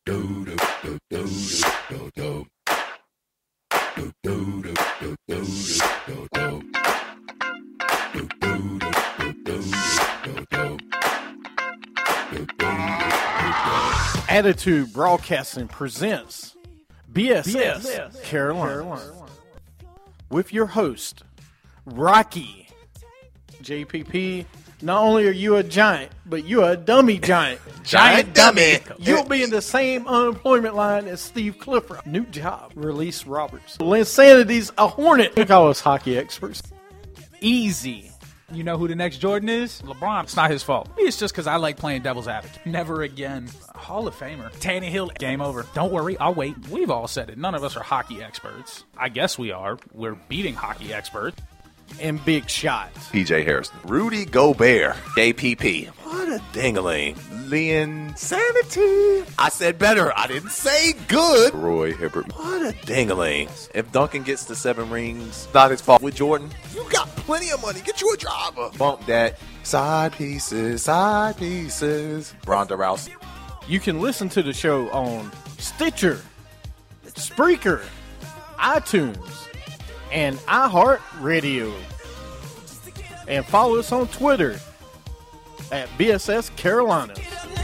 Attitude Broadcasting presents BSS Carolina with your host, Rocky. JPP, not only are you a giant, but you're a dummy giant. Giant dummy. You'll be in the same unemployment line as Steve Clifford. New job, Release Roberts. Linsanity's a hornet. We call us hockey experts. Easy. You know who the next Jordan is? LeBron. It's not his fault. It's just because I like playing devil's advocate. Never again. Hall of Famer. Tannehill. Game over. Don't worry. I'll wait. We've all said it. None of us are hockey experts. I guess we are. We're beating hockey experts. And big shots. PJ Harrison. Rudy Gobert. JPP. What a dingling. Linsanity. I said better. I didn't say good. Roy Hibbert. What a dingling. If Duncan gets the 7 rings, not his fault. With Jordan, you got plenty of money. Get you a driver. Bump that. Side pieces. Side pieces. Ronda Rousey. You can listen to the show on Stitcher, Spreaker, iTunes, and iHeartRadio. And follow us on Twitter at BSS Carolina.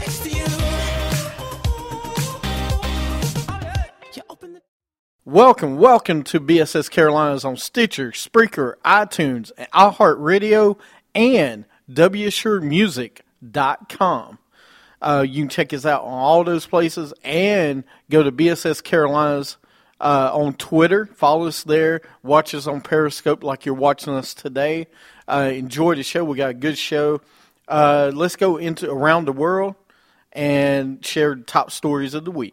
Welcome to BSS Carolinas on Stitcher, Spreaker, iTunes, iHeartRadio, and WSureMusic.com. You can check us out on all those places and go to BSS Carolinas on Twitter. Follow us there. Watch us on Periscope like you're watching us today. Enjoy the show. We got a good show. Let's go into around the world and share the top stories of the week.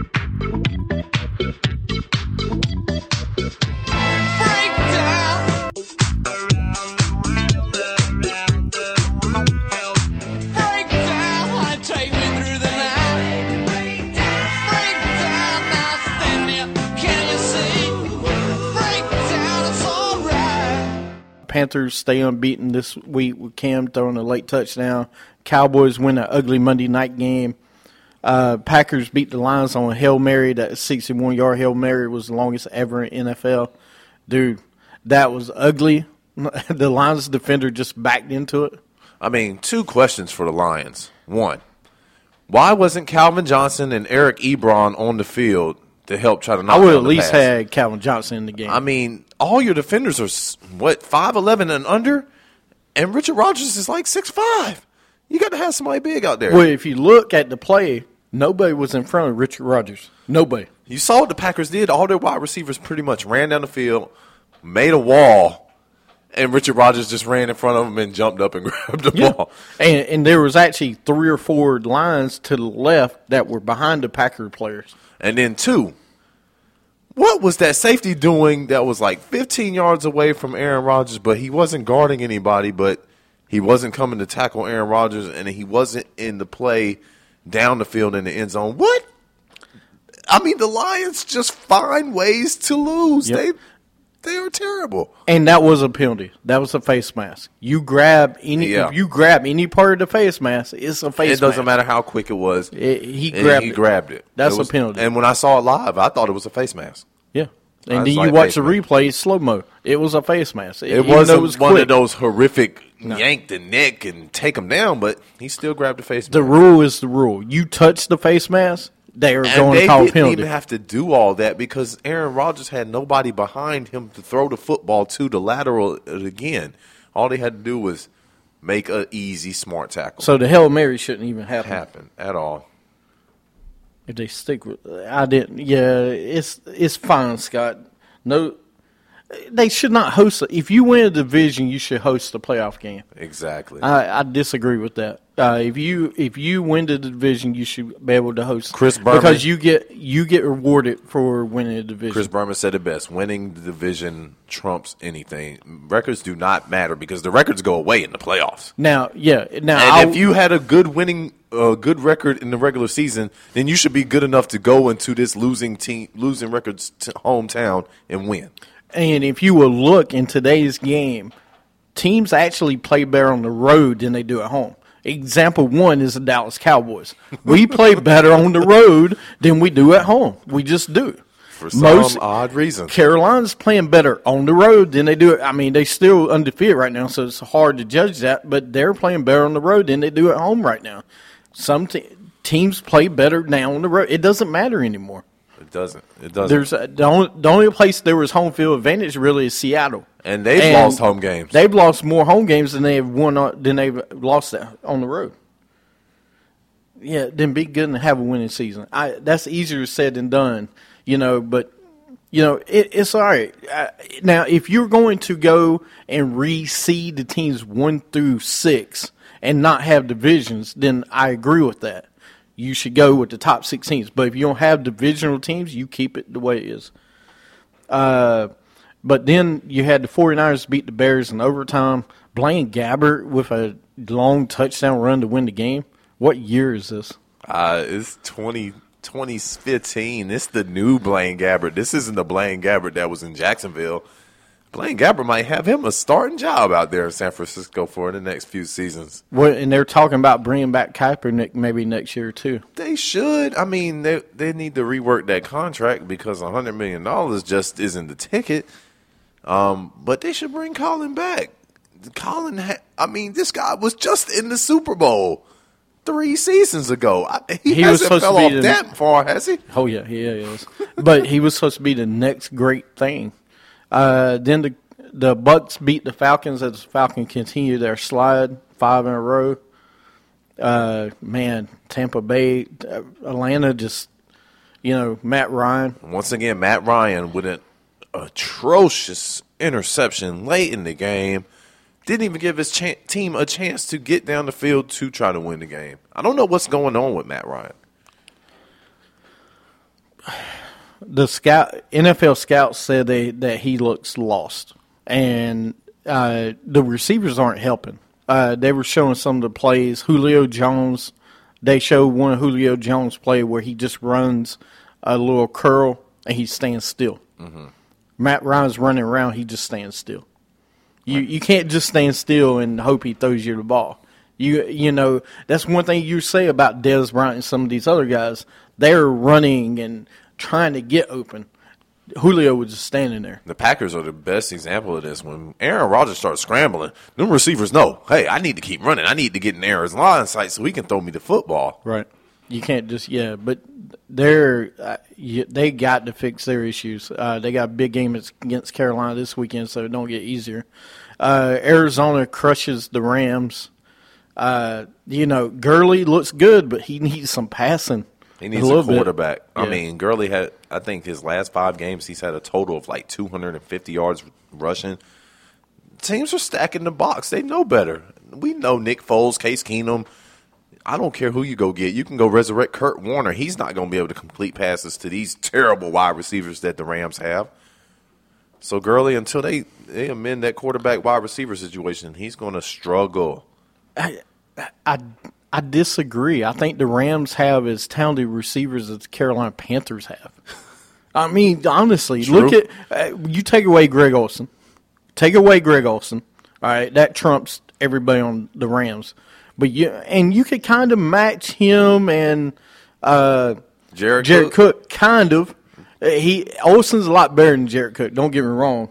Panthers stay unbeaten this week with Cam throwing a late touchdown. Cowboys win an ugly Monday night game. Packers beat the Lions on a Hail Mary. That 61-yard Hail Mary was the longest ever in NFL. Dude, that was ugly. The Lions defender just backed into it. I mean, 2 questions for the Lions. 1, why wasn't Calvin Johnson and Eric Ebron on the field to help try to knock I would down at the least pass? had Calvin Johnson in the game. I mean, all your defenders are, 5'11" and under? And Richard Rodgers is like 6'5". You got to have somebody big out there. Well, if you look at the play, nobody was in front of Richard Rodgers. Nobody. You saw what the Packers did. All their wide receivers pretty much ran down the field, made a wall, and Richard Rodgers just ran in front of them and jumped up and grabbed the ball. And there was actually 3 or 4 lines to the left that were behind the Packer players. And then 2, what was that safety doing that was like 15 yards away from Aaron Rodgers, but he wasn't guarding anybody, but he wasn't coming to tackle Aaron Rodgers, and he wasn't in the play down the field in the end zone? What? I mean, the Lions just find ways to lose. Yep. They are terrible. And that was a penalty. That was a face mask. You grab any if you grab any part of the face mask, it's a face mask. It doesn't matter how quick it was. He grabbed it. That's a penalty. And when I saw it live, I thought it was a face mask. Yeah. And then you watch the replay slow-mo. It was a face mask. It wasn't one of those horrific yank the neck and take him down, but he still grabbed the face mask. The rule is the rule. You touch the face mask, they are going to call a penalty. They didn't even have to do all that because Aaron Rodgers had nobody behind him to throw the football to the lateral again. All they had to do was make an easy, smart tackle. So the Hail Mary shouldn't even happen at all. If they stick with, I didn't. Yeah, it's fine, Scott. No, they should not host. If you win a division, you should host a playoff game. Exactly. I disagree with that. If you win the division, you should be able to host Chris Berman, because you get rewarded for winning a division. Chris Berman said it best: winning the division trumps anything. Records do not matter because the records go away in the playoffs. And if you had a good good record in the regular season, then you should be good enough to go into this losing records hometown and win. And if you will look in today's game, teams actually play better on the road than they do at home. Example one is the Dallas Cowboys. We play better on the road than we do at home. We just do. For some odd reason. Carolina's playing better on the road than they do. I mean, they still undefeated right now, so it's hard to judge that. But they're playing better on the road than they do at home right now. Some teams play better now on the road. It doesn't matter anymore. It doesn't. There's the only place there was home field advantage really is Seattle, and they've lost home games. They've lost more home games than they've lost on the road. Yeah, then be good and have a winning season. That's easier said than done. But it's all right. Now, if you're going to go and reseed the teams 1 through 6 and not have divisions, then I agree with that. You should go with the top 6 teams. But if you don't have divisional teams, you keep it the way it is. But then you had the 49ers beat the Bears in overtime. Blaine Gabbert with a long touchdown run to win the game. What year is this? It's 2015. It's the new Blaine Gabbert. This isn't the Blaine Gabbert that was in Jacksonville. Blaine Gabbert might have him a starting job out there in San Francisco for the next few seasons. Well, and they're talking about bringing back Kaepernick maybe next year too. They should. I mean, they need to rework that contract because $100 million just isn't the ticket. But they should bring Colin back. This guy was just in the Super Bowl 3 seasons ago. He hasn't fell off that far, has he? Oh, yeah, he is. But he was supposed to be the next great thing. Then the Bucs beat the Falcons as the Falcons continue their slide 5 in a row. Tampa Bay, Atlanta just, Matt Ryan. Once again, Matt Ryan with an atrocious interception late in the game. Didn't even give his team a chance to get down the field to try to win the game. I don't know what's going on with Matt Ryan. The NFL scouts said that he looks lost, and the receivers aren't helping. They were showing some of the plays. Julio Jones, they showed one of Julio Jones' play where he just runs a little curl and he stands still. Mm-hmm. Matt Ryan's running around, he just stands still. You can't just stand still and hope he throws you the ball. That's one thing you say about Dez Bryant and some of these other guys. They're running and trying to get open. Julio was just standing there. The Packers are the best example of this. When Aaron Rodgers starts scrambling, them receivers know, hey, I need to keep running. I need to get in Aaron's line of sight so he can throw me the football. Right. You can't just, but they got to fix their issues. They got a big game against Carolina this weekend, so it don't get easier. Arizona crushes the Rams. Gurley looks good, but he needs some passing. He needs a quarterback. Yeah. I mean, Gurley had, I think his last 5 games, he's had a total of like 250 yards rushing. Teams are stacking the box. They know better. We know Nick Foles, Case Keenum. I don't care who you go get. You can go resurrect Kurt Warner. He's not going to be able to complete passes to these terrible wide receivers that the Rams have. So Gurley, until they amend that quarterback wide receiver situation, he's going to struggle. I disagree. I think the Rams have as talented receivers as the Carolina Panthers have. I mean, honestly, True. Look at you take away Greg Olsen. Take away Greg Olsen. All right, that trumps everybody on the Rams. But you could kind of match him and Jared Cook, kind of. Olsen's a lot better than Jared Cook. Don't get me wrong.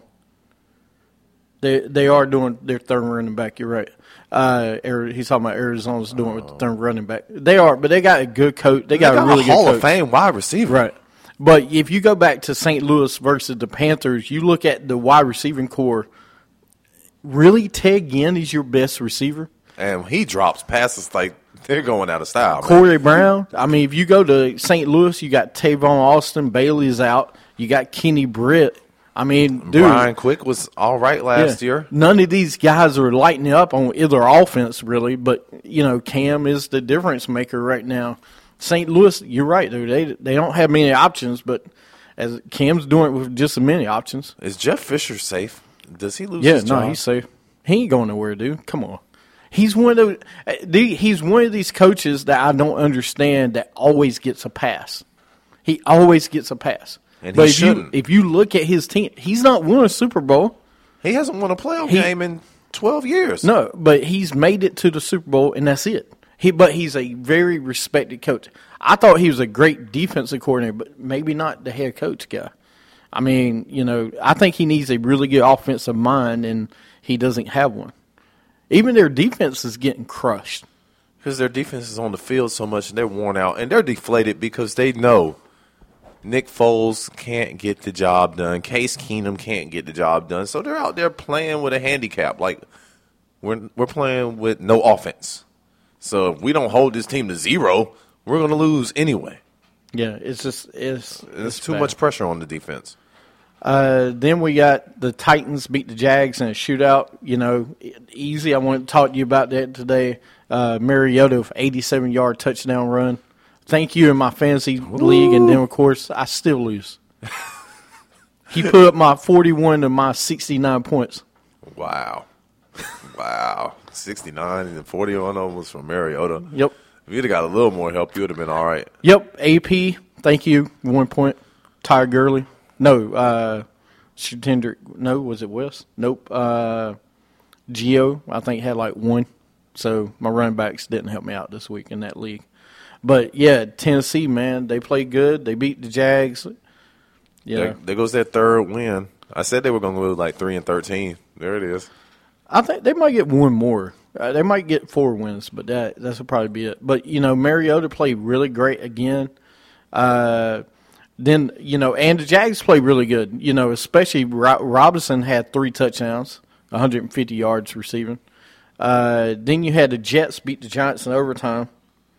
They are doing their third running back. You're right. He's talking about Arizona's doing with the third running back. They are, but they got a good coach. They got a really good Hall coach. of Fame wide receiver, right? But if you go back to St. Louis versus the Panthers, you look at the wide receiving core. Really, Ted Ginn is your best receiver. And he drops passes like they're going out of style. Corey Brown. I mean, if you go to St. Louis, you got Tavon Austin. Bailey's out. You got Kenny Britt. I mean, dude. Brian Quick was all right last year. None of these guys are lighting up on either offense, really. But, Cam is the difference maker right now. St. Louis, you're right, dude. They don't have many options, but as Cam's doing it with just as many options. Is Jeff Fisher safe? Does he lose his job? No, he's safe. He ain't going nowhere, dude. Come on. He's one of these coaches that I don't understand that always gets a pass. He always gets a pass. And if you look at his team, he's not won a Super Bowl. He hasn't won a playoff game in 12 years. No, but he's made it to the Super Bowl, and that's it. But he's a very respected coach. I thought he was a great defensive coordinator, but maybe not the head coach guy. I mean, I think he needs a really good offensive mind, and he doesn't have one. Even their defense is getting crushed. Because their defense is on the field so much, and they're worn out, and they're deflated because they know Nick Foles can't get the job done. Case Keenum can't get the job done. So they're out there playing with a handicap. Like, we're playing with no offense. So if we don't hold this team to 0, we're going to lose anyway. Yeah, it's too bad. much pressure on the defense. Then we got the Titans beat the Jags in a shootout. Easy. I want to talk to you about that today. Mariota, 87-yard touchdown run. Thank you in my fantasy league, and then, of course, I still lose. He put up my 41 to my 69 points. Wow. 69 and 40 on them was from Mariota. Yep. If you'd have got a little more help, you would have been all right. Yep. AP, thank you, 1 point. Ty Gurley. No, Shatendrick. No, was it West? Nope. Gio, I think, had like 1. So my running backs didn't help me out this week in that league. But, yeah, Tennessee, man, they played good. They beat the Jags. Yeah. There goes that third win. I said they were going to lose like 3-13. There it is. I think they might get 1 more. They might get 4 wins, but that's will probably be it. But, Mariota played really great again. Then, and the Jags played really good, especially Robinson had 3 touchdowns, 150 yards receiving. Then you had the Jets beat the Giants in overtime.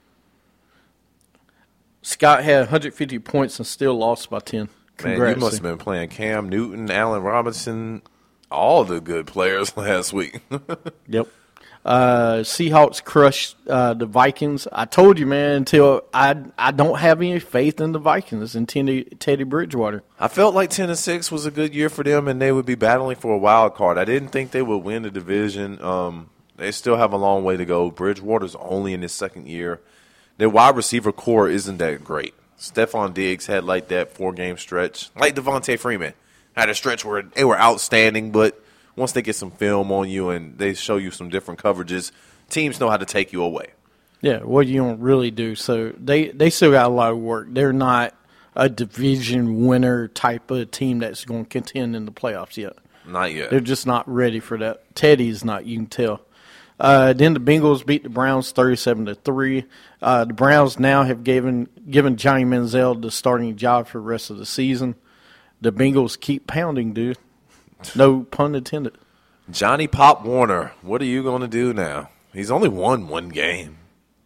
Scott had 150 points and still lost by 10. Congrats. Man, you must have been playing Cam Newton, Allen Robinson, all the good players last week. Yep. Seahawks crushed the Vikings. I told you, man, until I don't have any faith in the Vikings and Teddy Bridgewater. I felt like 10-6 was a good year for them, and they would be battling for a wild card. I didn't think they would win the division. They still have a long way to go. Bridgewater's only in his second year. Their wide receiver core isn't that great. Stephon Diggs had like that 4-game stretch, like Devontae Freeman had a stretch where they were outstanding, but once they get some film on you and they show you some different coverages, teams know how to take you away. Yeah, what you don't really do. So they still got a lot of work. They're not a division winner type of team that's going to contend in the playoffs yet. Not yet. They're just not ready for that. Teddy's not, you can tell. Then the Bengals beat the Browns 37-3. The Browns now have given Johnny Manziel the starting job for the rest of the season. The Bengals keep pounding, dude. No pun intended. Johnny Pop Warner, what are you going to do now? He's only won 1 game.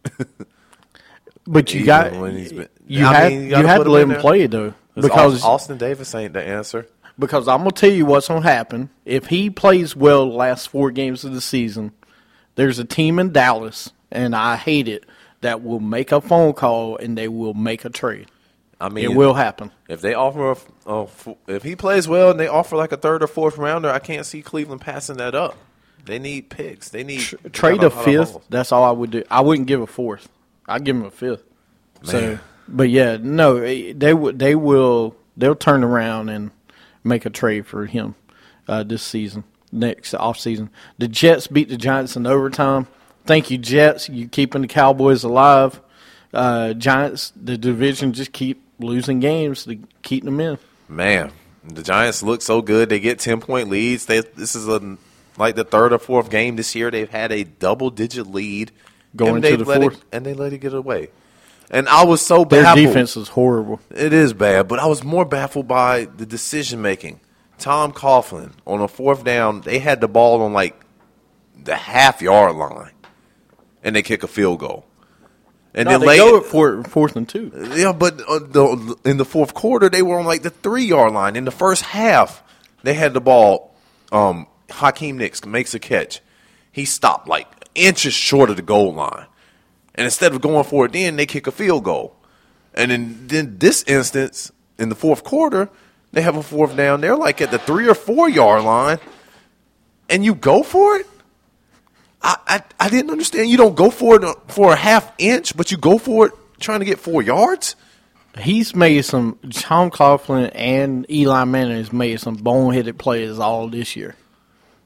But you had to let him play, though. Because Austin Davis ain't the answer. Because I'm going to tell you what's going to happen. If he plays well the last 4 games of the season, there's a team in Dallas, and I hate it, that will make a phone call and they will make a trade. I mean, it will happen. If they offer, if he plays well and they offer like a 3rd or 4th rounder, I can't see Cleveland passing that up. They need picks. They need trade a 5th. That's all I would do. I wouldn't give a 4th. I'd give him a 5th. So, but yeah, no, they'll turn around and make a trade for him this season. Next offseason. The Jets beat the Giants in overtime. Thank you, Jets. You keeping the Cowboys alive. Giants, the division just keep losing games to keep them in. Man, the Giants look so good. They get 10-point leads. This is like the 3rd or 4th game this year. They've had a double-digit lead. Going to the 4th. And they let it get away. And I was so baffled. baffled. Their defense is horrible. It is bad, but I was more baffled by the decision-making. Tom Coughlin, on a 4th down, they had the ball on like the half-yard line, and they kick a field goal. And then they go for 4th and 2. Yeah, but in the 4th quarter, they were on like the 3-yard line. In the first half, they had the ball. Hakeem Nicks makes a catch. He stopped like inches short of the goal line. And instead of going for it then, they kick a field goal. And then this instance, in the 4th quarter, they have a 4th down. They're like at the 3 or 4 yard line, and you go for it? I didn't understand. You don't go for it for a half inch, but you go for it trying to get 4 yards? He's made some – Tom Coughlin and Eli Manning has made some boneheaded plays all this year.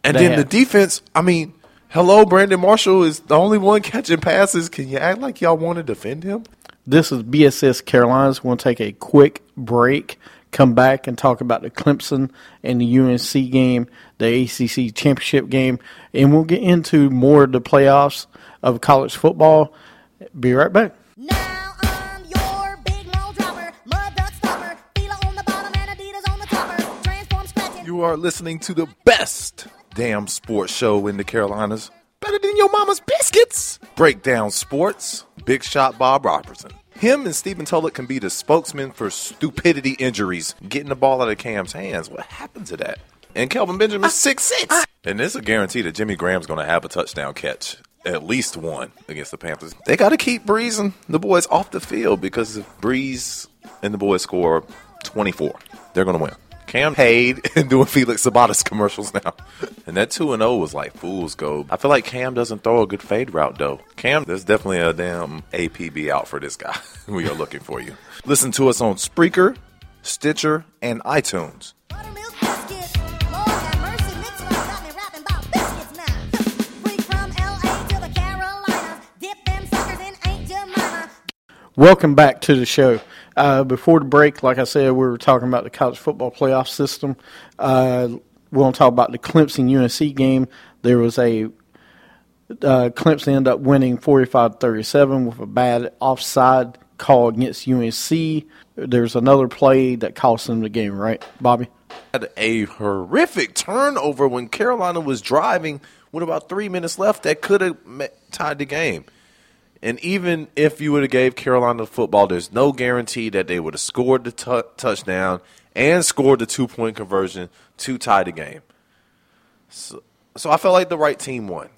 And they then have. the defense, I mean, hello, Brandon Marshall is the only one catching passes. Can you act like y'all want to defend him? This is BSS Carolinas. We'll take a quick break, come back and talk about the Clemson and the UNC game, the ACC championship game, and we'll get into more of the playoffs of college football. Be right back. Now I'm your big mole dropper, mud duck stopper, Fila on the bottom and Adidas on the topper, transform scratching. You are listening to the best damn sports show in the Carolinas. Better than your mama's biscuits. Breakdown Sports, Big Shot Bob Robertson. Him and Stephen Tulloch can be the spokesman for stupidity injuries, getting the ball out of Cam's hands. What happened to that? And Kelvin Benjamin's 6'6". And there's a guarantee that Jimmy Graham's going to have a touchdown catch, at least one, against the Panthers. They got to keep Breeze and the boys off the field, because if Breeze and the boys score 24, they're going to win. Cam paid and doing Felix Sabatis commercials now. And that 2-0 was like fool's gold. I feel like Cam doesn't throw a good fade route, though. Cam, there's definitely a damn APB out for this guy. We are looking for you. Listen to us on Spreaker, Stitcher, and iTunes. Buttermilk biscuits, Lord have mercy, Nixon got me rapping about biscuits now. Freak from LA to the Carolinas, dip them suckers in Aunt Jemima. Welcome back to the show. Before the break, like I said, we were talking about the college football playoff system. We're going to talk about the Clemson-UNC game. There was a Clemson ended up winning 45-37 with a bad offside call against UNC. There's another play that cost them the game, right, Bobby? Had a horrific turnover when Carolina was driving with about 3 minutes left that could have tied the game. And even if you would have gave Carolina the football, there's no guarantee that they would have scored the touchdown and scored the 2-point conversion to tie the game. So I felt like the right team won.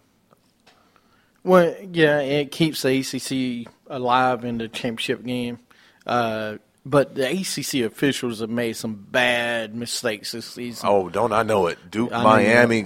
Well, yeah, it keeps the ACC alive in the championship game. But the ACC officials have made some bad mistakes this season. Oh, don't I know it? Duke, I Miami.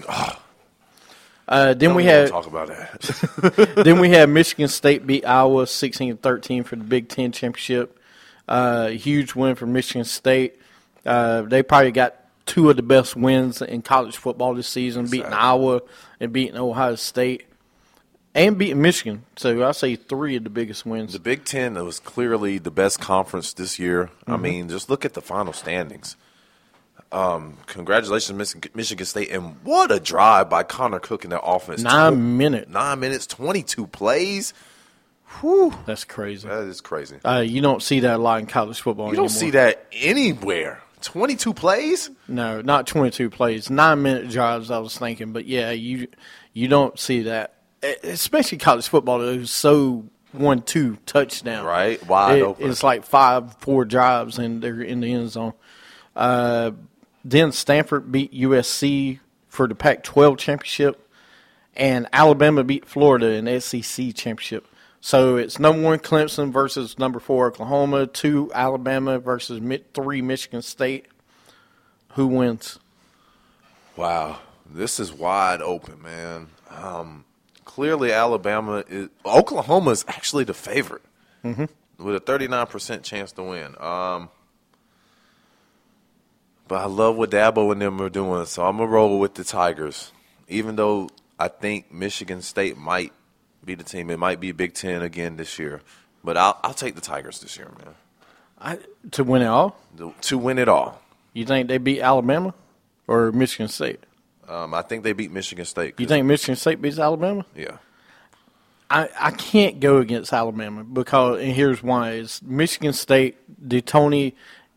Then we Don't had talk about that. then we had Michigan State beat Iowa 16-13 for the Big Ten championship. Huge win for Michigan State. They probably got two of the best wins in college football this season, beating Iowa and beating Ohio State and beating Michigan. So I say three of the biggest wins. The Big Ten was clearly the best conference this year. I mean, just look at the final standings. Congratulations, Michigan State. And what a drive by Connor Cook in that offense. 9 minutes. 9 minutes, 22 plays. Whew. That's crazy. That is crazy. You don't see that a lot in college football You don't anymore. see that anywhere. 22 plays? No, not 22 plays. 9-minute drives, I was thinking. But, yeah, you don't see that. Especially college football, it was so 1-2 touchdown. Right, wide open. It's like 5-4 drives, and they're in the end zone. Then Stanford beat USC for the Pac-12 championship, and Alabama beat Florida in the SEC championship. So it's number 1 Clemson versus number 4 Oklahoma, 2 Alabama versus 3 Michigan State. Who wins? Wow. This is wide open, man. Clearly Oklahoma is actually the favorite with a 39% chance to win. But I love what Dabo and them are doing, so I'm going to roll with the Tigers. Even though I think Michigan State might be the team. It might be Big Ten again this year. But I'll take the Tigers this year, man. To win it all? To win it all. You think they beat Alabama or Michigan State? I think they beat Michigan State. You think Michigan State beats Alabama? Yeah. I can't go against Alabama because, and here's why: is Michigan State, D'Antonio,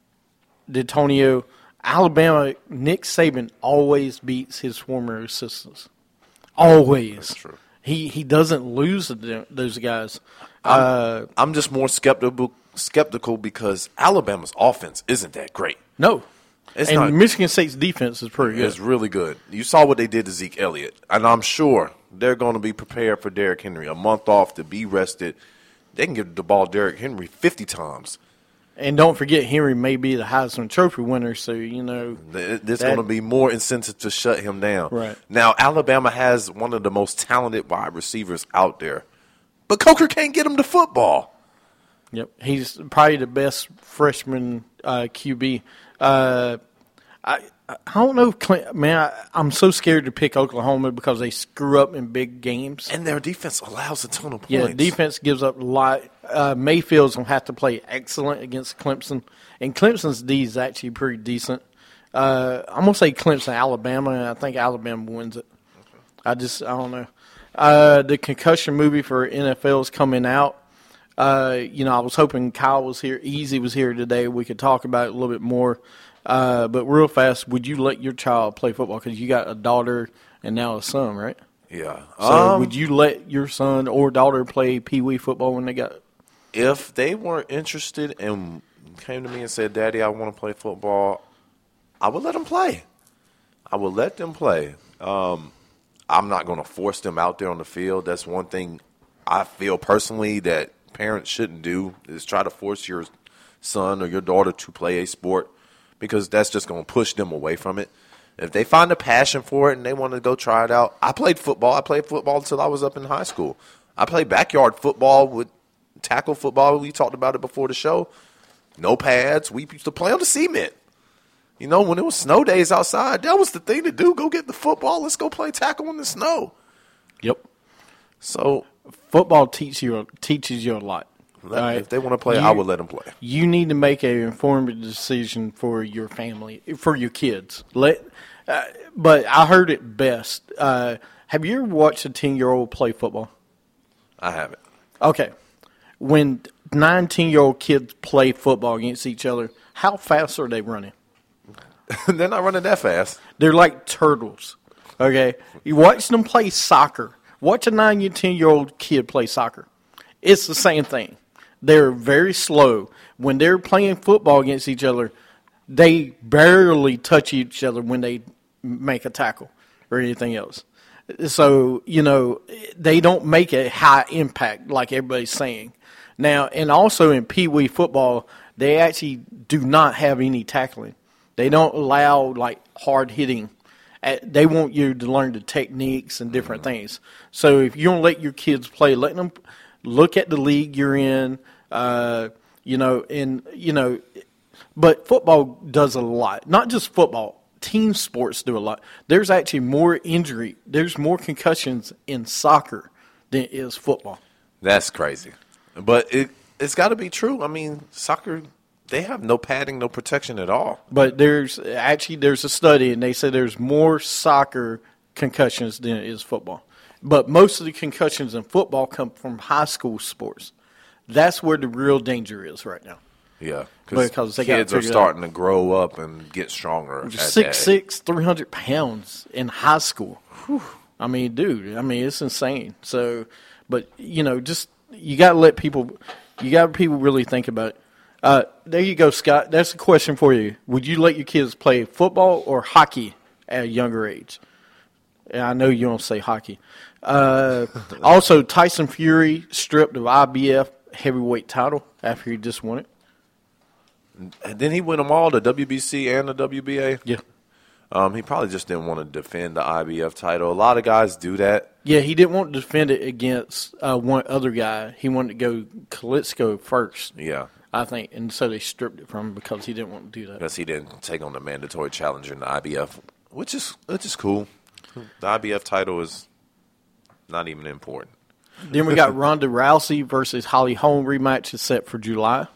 Alabama. Nick Saban always beats his former assistants. Always. That's true. He doesn't lose to those guys. I'm just more skeptical because Alabama's offense isn't that great. No. It's and not. Michigan State's defense is pretty good. It's really good. You saw what they did to Zeke Elliott, and I'm sure they're going to be prepared for Derrick Henry. A month off to be rested. They can give the ball to Derrick Henry 50 times. And don't forget, Henry may be the Heisman Trophy winner, so, There's going to be more incentive to shut him down. Right. Now, Alabama has one of the most talented wide receivers out there, but Coker can't get him to football. Yep. He's probably the best freshman QB. I don't know, man. I'm so scared to pick Oklahoma because they screw up in big games. And their defense allows a ton of points. Yeah, defense gives up a lot. Mayfield's going to have to play excellent against Clemson. And Clemson's D is actually pretty decent. I'm going to say Clemson, Alabama, and I think Alabama wins it. I don't know. The concussion movie for NFL is coming out. I was hoping Kyle was here, Easy was here today. We could talk about it a little bit more. But real fast, would you let your child play football? Because you got a daughter and now a son, right? Yeah. So would you let your son or daughter play Pee Wee football when they got it? If they weren't interested and came to me and said, Daddy, I want to play football, I would let them play. I would let them play. I'm not going to force them out there on the field. That's one thing I feel personally that parents shouldn't do is try to force your son or your daughter to play a sport because that's just going to push them away from it. If they find a passion for it and they want to go try it out, I played football. I played football until I was up in high school. I played backyard football with tackle football. We talked about it before the show. No pads. We used to play on the cement. You know, when it was snow days outside, that was the thing to do. Go get the football. Let's go play tackle in the snow. Yep. So football teaches you a lot. If they want to play, I would let them play. You need to make an informed decision for your family, for your kids. But I heard it best. Have you ever watched a 10-year-old play football? I haven't. Okay. When 19-year-old kids play football against each other, how fast are they running? They're not running that fast. They're like turtles. Okay? You watch them play soccer. Watch a 9 or 10-year-old kid play soccer. It's the same thing. They're very slow. When they're playing football against each other, they barely touch each other when they make a tackle or anything else. So, they don't make a high impact like everybody's saying. Now, and also in Pee Wee football, they actually do not have any tackling. They don't allow, hard hitting. They want you to learn the techniques and different things. So if you don't let your kids play, let them look at the league you're in, but football does a lot. Not just football. Team sports do a lot. There's actually more injury. There's more concussions in soccer than is football. That's crazy. But it's got to be true. I mean, soccer, they have no padding, no protection at all. But there's a study, and they say there's more soccer concussions than it is football. But most of the concussions in football come from high school sports. That's where the real danger is right now. Yeah, because kids are starting to grow up and get stronger. 6'6", 300 pounds in high school. Whew. I mean, dude, it's insane. So, but, you got to let people really think about it. There you go, Scott. That's a question for you. Would you let your kids play football or hockey at a younger age? And I know you don't say hockey. Also, Tyson Fury stripped of IBF heavyweight title after he just won it. And then he win them all, the WBC and the WBA? Yeah. He probably just didn't want to defend the IBF title. A lot of guys do that. Yeah, he didn't want to defend it against one other guy. He wanted to go Klitschko first. Yeah. I think, and so they stripped it from him because he didn't want to do that. Because he didn't take on the mandatory challenger in the IBF, which is cool. The IBF title is not even important. Then we got Ronda Rousey versus Holly Holm rematch is set for July.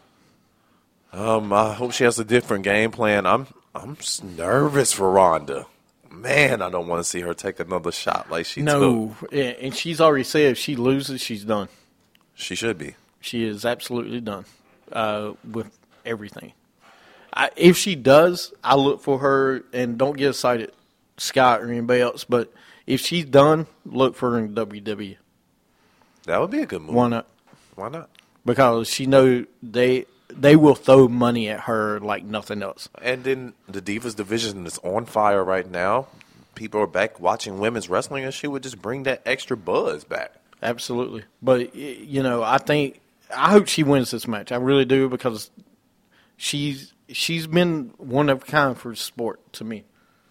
I hope she has a different game plan. I'm nervous for Ronda. Man, I don't want to see her take another shot like she took. No, and she's already said if she loses, she's done. She should be. She is absolutely done with everything. If she does, I look for her, and don't get excited, Scott or anybody else, but if she's done, look for her in WWE. That would be a good move. Why not? Why not? Because she knows they will throw money at her like nothing else. And then the Divas division is on fire right now. People are back watching women's wrestling, and she would just bring that extra buzz back. Absolutely. But, I hope she wins this match. I really do, because she's been one of a kind for sport to me.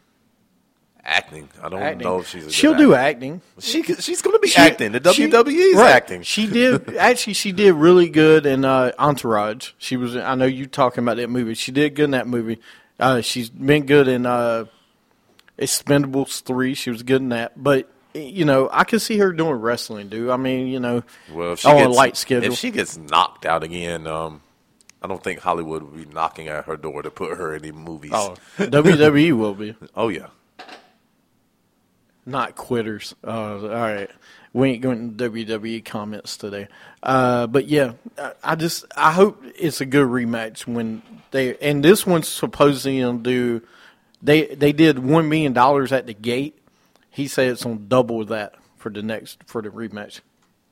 Acting. I don't know if she's a good She'll do acting. She's going to be acting. The WWE's right. acting. She did. Actually, she did really good in Entourage. I know you talking about that movie. She did good in that movie. She's been good in Expendables 3. She was good in that. But, I could see her doing wrestling, dude. I mean, Well, if on a light schedule. if she gets knocked out again, I don't think Hollywood will be knocking at her door to put her in any movies. Oh, WWE will be. Oh, yeah. Not quitters. All right. We ain't going to WWE comments today. But, yeah, I hope it's a good rematch when and this one's supposedly going to do, they did $1 million at the gate. He said it's on double that for the rematch.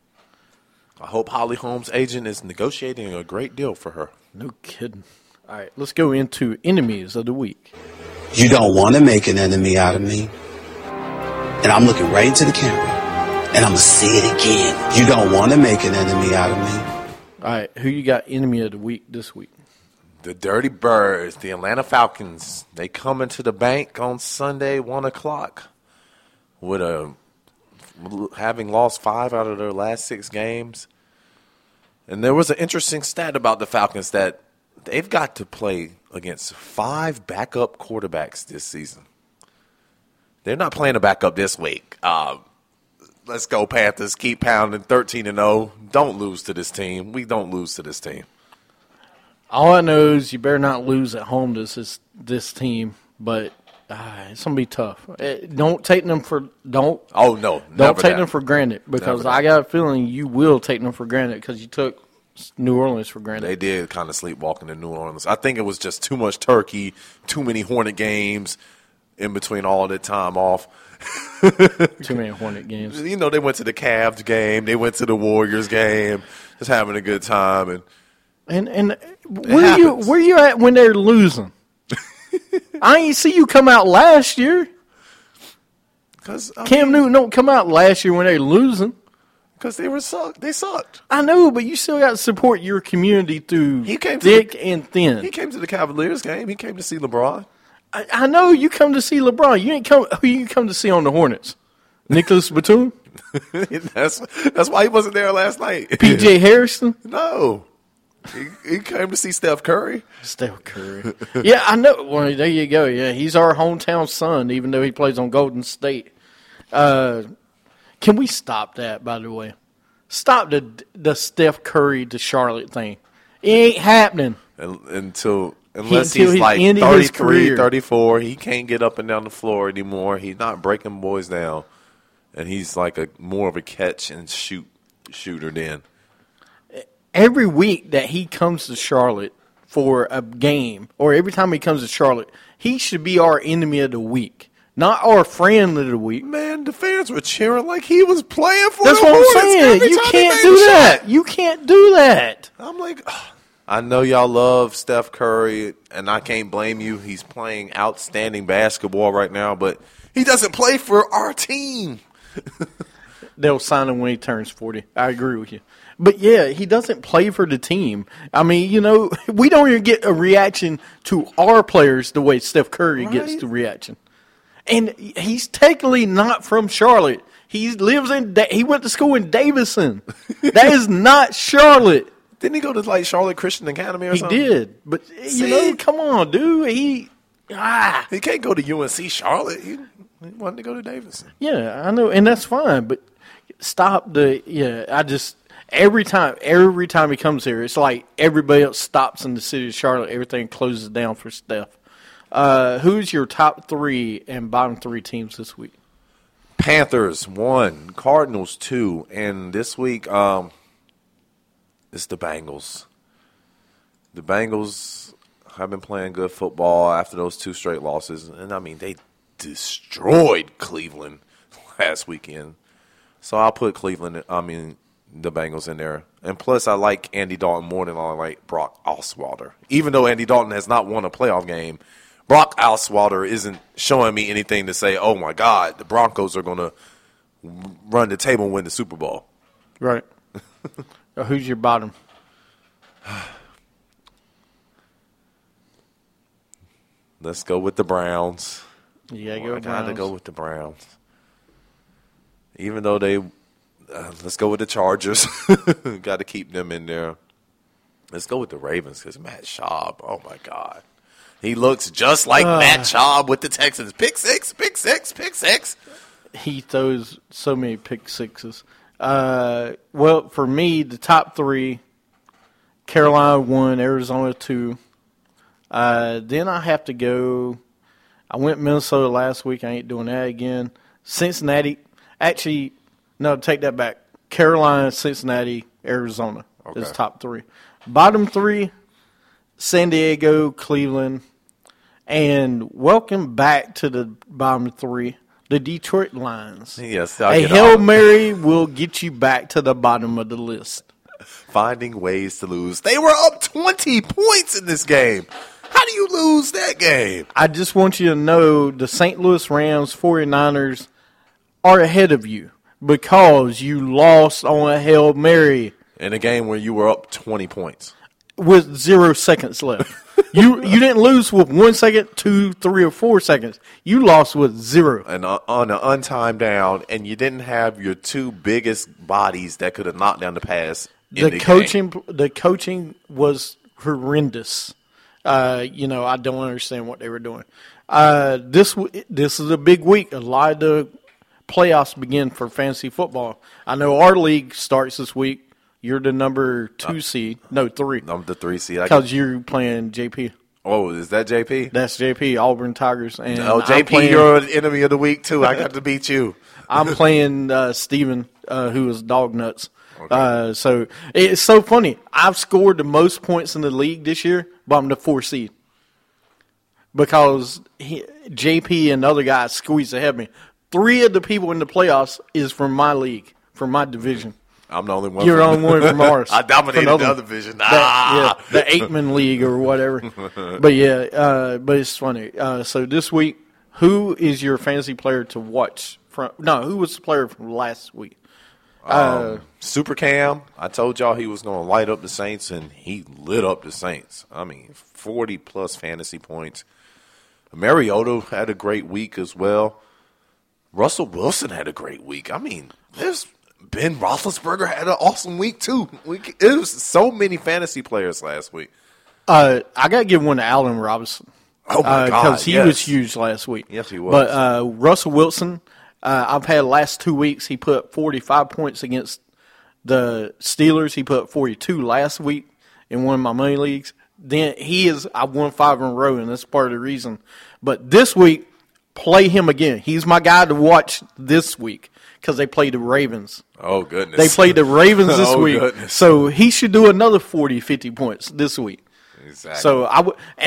I hope Holly Holmes' agent is negotiating a great deal for her. No kidding. All right, let's go into enemies of the week. You don't want to make an enemy out of me. And I'm looking right into the camera. And I'm going to say it again. You don't want to make an enemy out of me. All right, who you got enemy of the week this week? The Dirty Birds, the Atlanta Falcons, they come into the bank on Sunday, 1 o'clock, with having lost 5 out of their last 6 games. And there was an interesting stat about the Falcons that they've got to play against 5 backup quarterbacks this season. They're not playing a backup this week. Let's go, Panthers. Keep pounding 13-0. Don't lose to this team. We don't lose to this team. All I know is you better not lose at home to this team, but it's gonna be tough. Don't take them for don't. Oh no! Don't take them for granted because Never I got a feeling you will take them for granted because you took New Orleans for granted. They did kind of sleepwalking in New Orleans. I think it was just too much turkey, too many Hornet games in between all that time off. Too many Hornet games. They went to the Cavs game, they went to the Warriors game, just having a good time And where you at when they're losing? I ain't see you come out last year. Because Cam Newton don't come out last year when they're losing. Because they sucked. I know, but you still got to support your community through thick and thin. He came to the Cavaliers game. He came to see LeBron. I know you come to see LeBron. Who you come to see on the Hornets? Nicholas Batum? That's why he wasn't there last night. PJ Harrison? No. He came to see Steph Curry. Steph Curry. Yeah, I know. Well, there you go. Yeah, he's our hometown son, even though he plays on Golden State. Can we stop that, by the way? Stop the Steph Curry to Charlotte thing. It ain't happening. Unless he's like 33, 34, he can't get up and down the floor anymore. He's not breaking boys down. And he's like more of a catch and shooter then. Every week that he comes to Charlotte for a game, or every time he comes to Charlotte, he should be our enemy of the week, not our friend of the week. Man, the fans were cheering like he was playing for That's the what Hornets. I'm saying. You can't do that. You can't do that. I'm like, I know y'all love Steph Curry, and I can't blame you. He's playing outstanding basketball right now, but he doesn't play for our team. They'll sign him when he turns 40. I agree with you. But, yeah, he doesn't play for the team. I mean, we don't even get a reaction to our players the way Steph Curry gets the reaction. And he's technically not from Charlotte. He went to school in Davison. That is not Charlotte. Didn't he go to, like, Charlotte Christian Academy or something? He did. But, come on, dude. He can't go to UNC Charlotte. He wanted to go to Davison. Yeah, I know, and that's fine. But stop every time he comes here, it's like everybody else stops in the city of Charlotte. Everything closes down for Steph. Who's your top 3 and bottom 3 teams this week? Panthers 1, Cardinals 2, and this week it's the Bengals. The Bengals have been playing good football after those 2 straight losses, and I mean they destroyed Cleveland last weekend. So I'll put the Bengals in there. And plus, I like Andy Dalton more than I like Brock Osweiler. Even though Andy Dalton has not won a playoff game, Brock Osweiler isn't showing me anything to say, oh, my God, the Broncos are going to run the table and win the Super Bowl. Right. Who's your bottom? Let's go with the Browns. You gotta I got to go with the Browns. Even though let's go with the Chargers. Got to keep them in there. Let's go with the Ravens because Matt Schaub, oh, my God. He looks just like Matt Schaub with the Texans. Pick six, pick six, pick six. He throws so many pick sixes. Well, for me, the top three, Carolina 1, Arizona 2. Then I have to go. I went Minnesota last week. I ain't doing that again. Cincinnati. Actually, no, take that back. Carolina, Cincinnati, Arizona is top three. Bottom three, San Diego, Cleveland. And welcome back to the bottom three, the Detroit Lions. Yes, a Hail Mary will get you back to the bottom of the list. Finding ways to lose. They were up 20 points in this game. How do you lose that game? I just want you to know the St. Louis Rams 49ers are ahead of you because you lost on a Hail Mary. In a game where you were up 20 points. With 0 seconds left. You didn't lose with 1 second, 2, 3, or 4 seconds. You lost with 0. And on an untimed down, and you didn't have your two biggest bodies that could have knocked down the pass. The coaching was horrendous. I don't understand what they were doing. This is a big week. A lot of the playoffs begin for fantasy football. I know our league starts this week. You're the number 2 seed. No, 3. I'm the 3 seed. Because you're playing JP. Oh, is that JP? That's JP, Auburn Tigers. And JP, you're an enemy of the week, too. I got to beat you. I'm playing Steven, who is Dog Nuts. Okay. So it's so funny. I've scored the most points in the league this year, but I'm the 4 seed. Because JP and the other guys squeezed ahead of me. 3 of the people in the playoffs is from my league, from my division. I'm the only one. You're the only one from ours. I dominated the other division. The 8-man league or whatever. But but it's funny. So this week, who is your fantasy player to watch? Who was the player from last week? Super Cam. I told y'all he was going to light up the Saints, and he lit up the Saints. 40-plus fantasy points. Mariota had a great week as well. Russell Wilson had a great week. Ben Roethlisberger had an awesome week, too. It was so many fantasy players last week. I got to give one to Allen Robinson. Oh, my God, because he was huge last week. Yes, he was. But Russell Wilson, I've had the last 2 weeks, he put 45 points against the Steelers. He put 42 last week in one of my money leagues. Then I won 5 in a row, and that's part of the reason. But this week, play him again. He's my guy to watch this week. Because they played the Ravens. Oh, goodness. They played the Ravens this week. Goodness. So he should do another 40, 50 points this week. Exactly. So I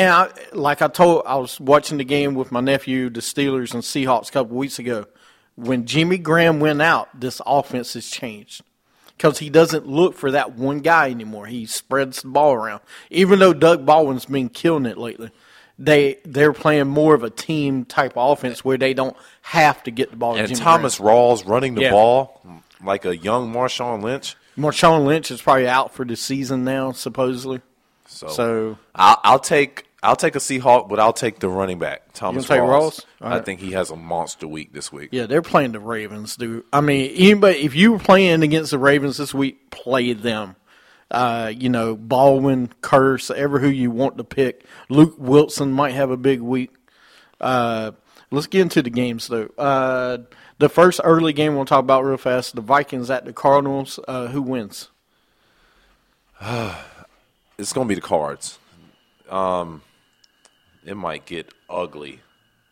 was watching the game with my nephew, the Steelers and Seahawks a couple weeks ago. When Jimmy Graham went out, this offense has changed. Because he doesn't look for that one guy anymore. He spreads the ball around. Even though Doug Baldwin's been killing it lately. They're playing more of a team type of offense where they don't have to get the ball. And Thomas Rawls running the ball like a young Marshawn Lynch. Marshawn Lynch is probably out for the season now, supposedly. So I'll take a Seahawk, but I'll take the running back, Thomas Rawls. I think he has a monster week this week. Yeah, they're playing the Ravens, dude. If you were playing against the Ravens this week, play them. Baldwin, Curse, who you want to pick. Luke Wilson might have a big week. Let's get into the games, though. The first early game we'll talk about real fast, the Vikings at the Cardinals. Who wins? It's going to be the Cards. It might get ugly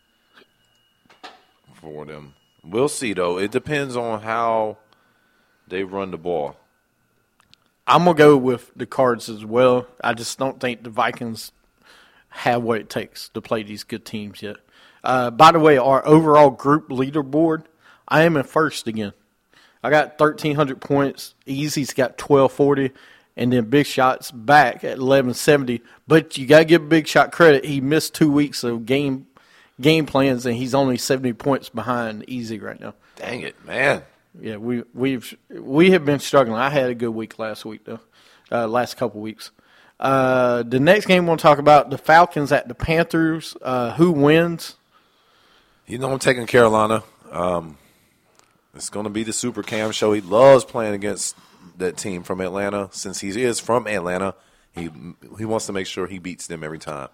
for them. We'll see, though. It depends on how they run the ball. I'm going to go with the Cards as well. I just don't think the Vikings have what it takes to play these good teams yet. By the way, our overall group leaderboard, I am in first again. I got 1,300 points. Easy's got 1,240. And then Big Shot's back at 1,170. But you got to give Big Shot credit. He missed 2 weeks of game plans, and he's only 70 points behind Easy right now. Dang it, man. Yeah, we have been struggling. I had a good week last week, though, last couple weeks. The next game we'll talk about, the Falcons at the Panthers. Who wins? I'm taking Carolina. It's going to be the Super Cam show. He loves playing against that team from Atlanta. Since he is from Atlanta, he wants to make sure he beats them every time.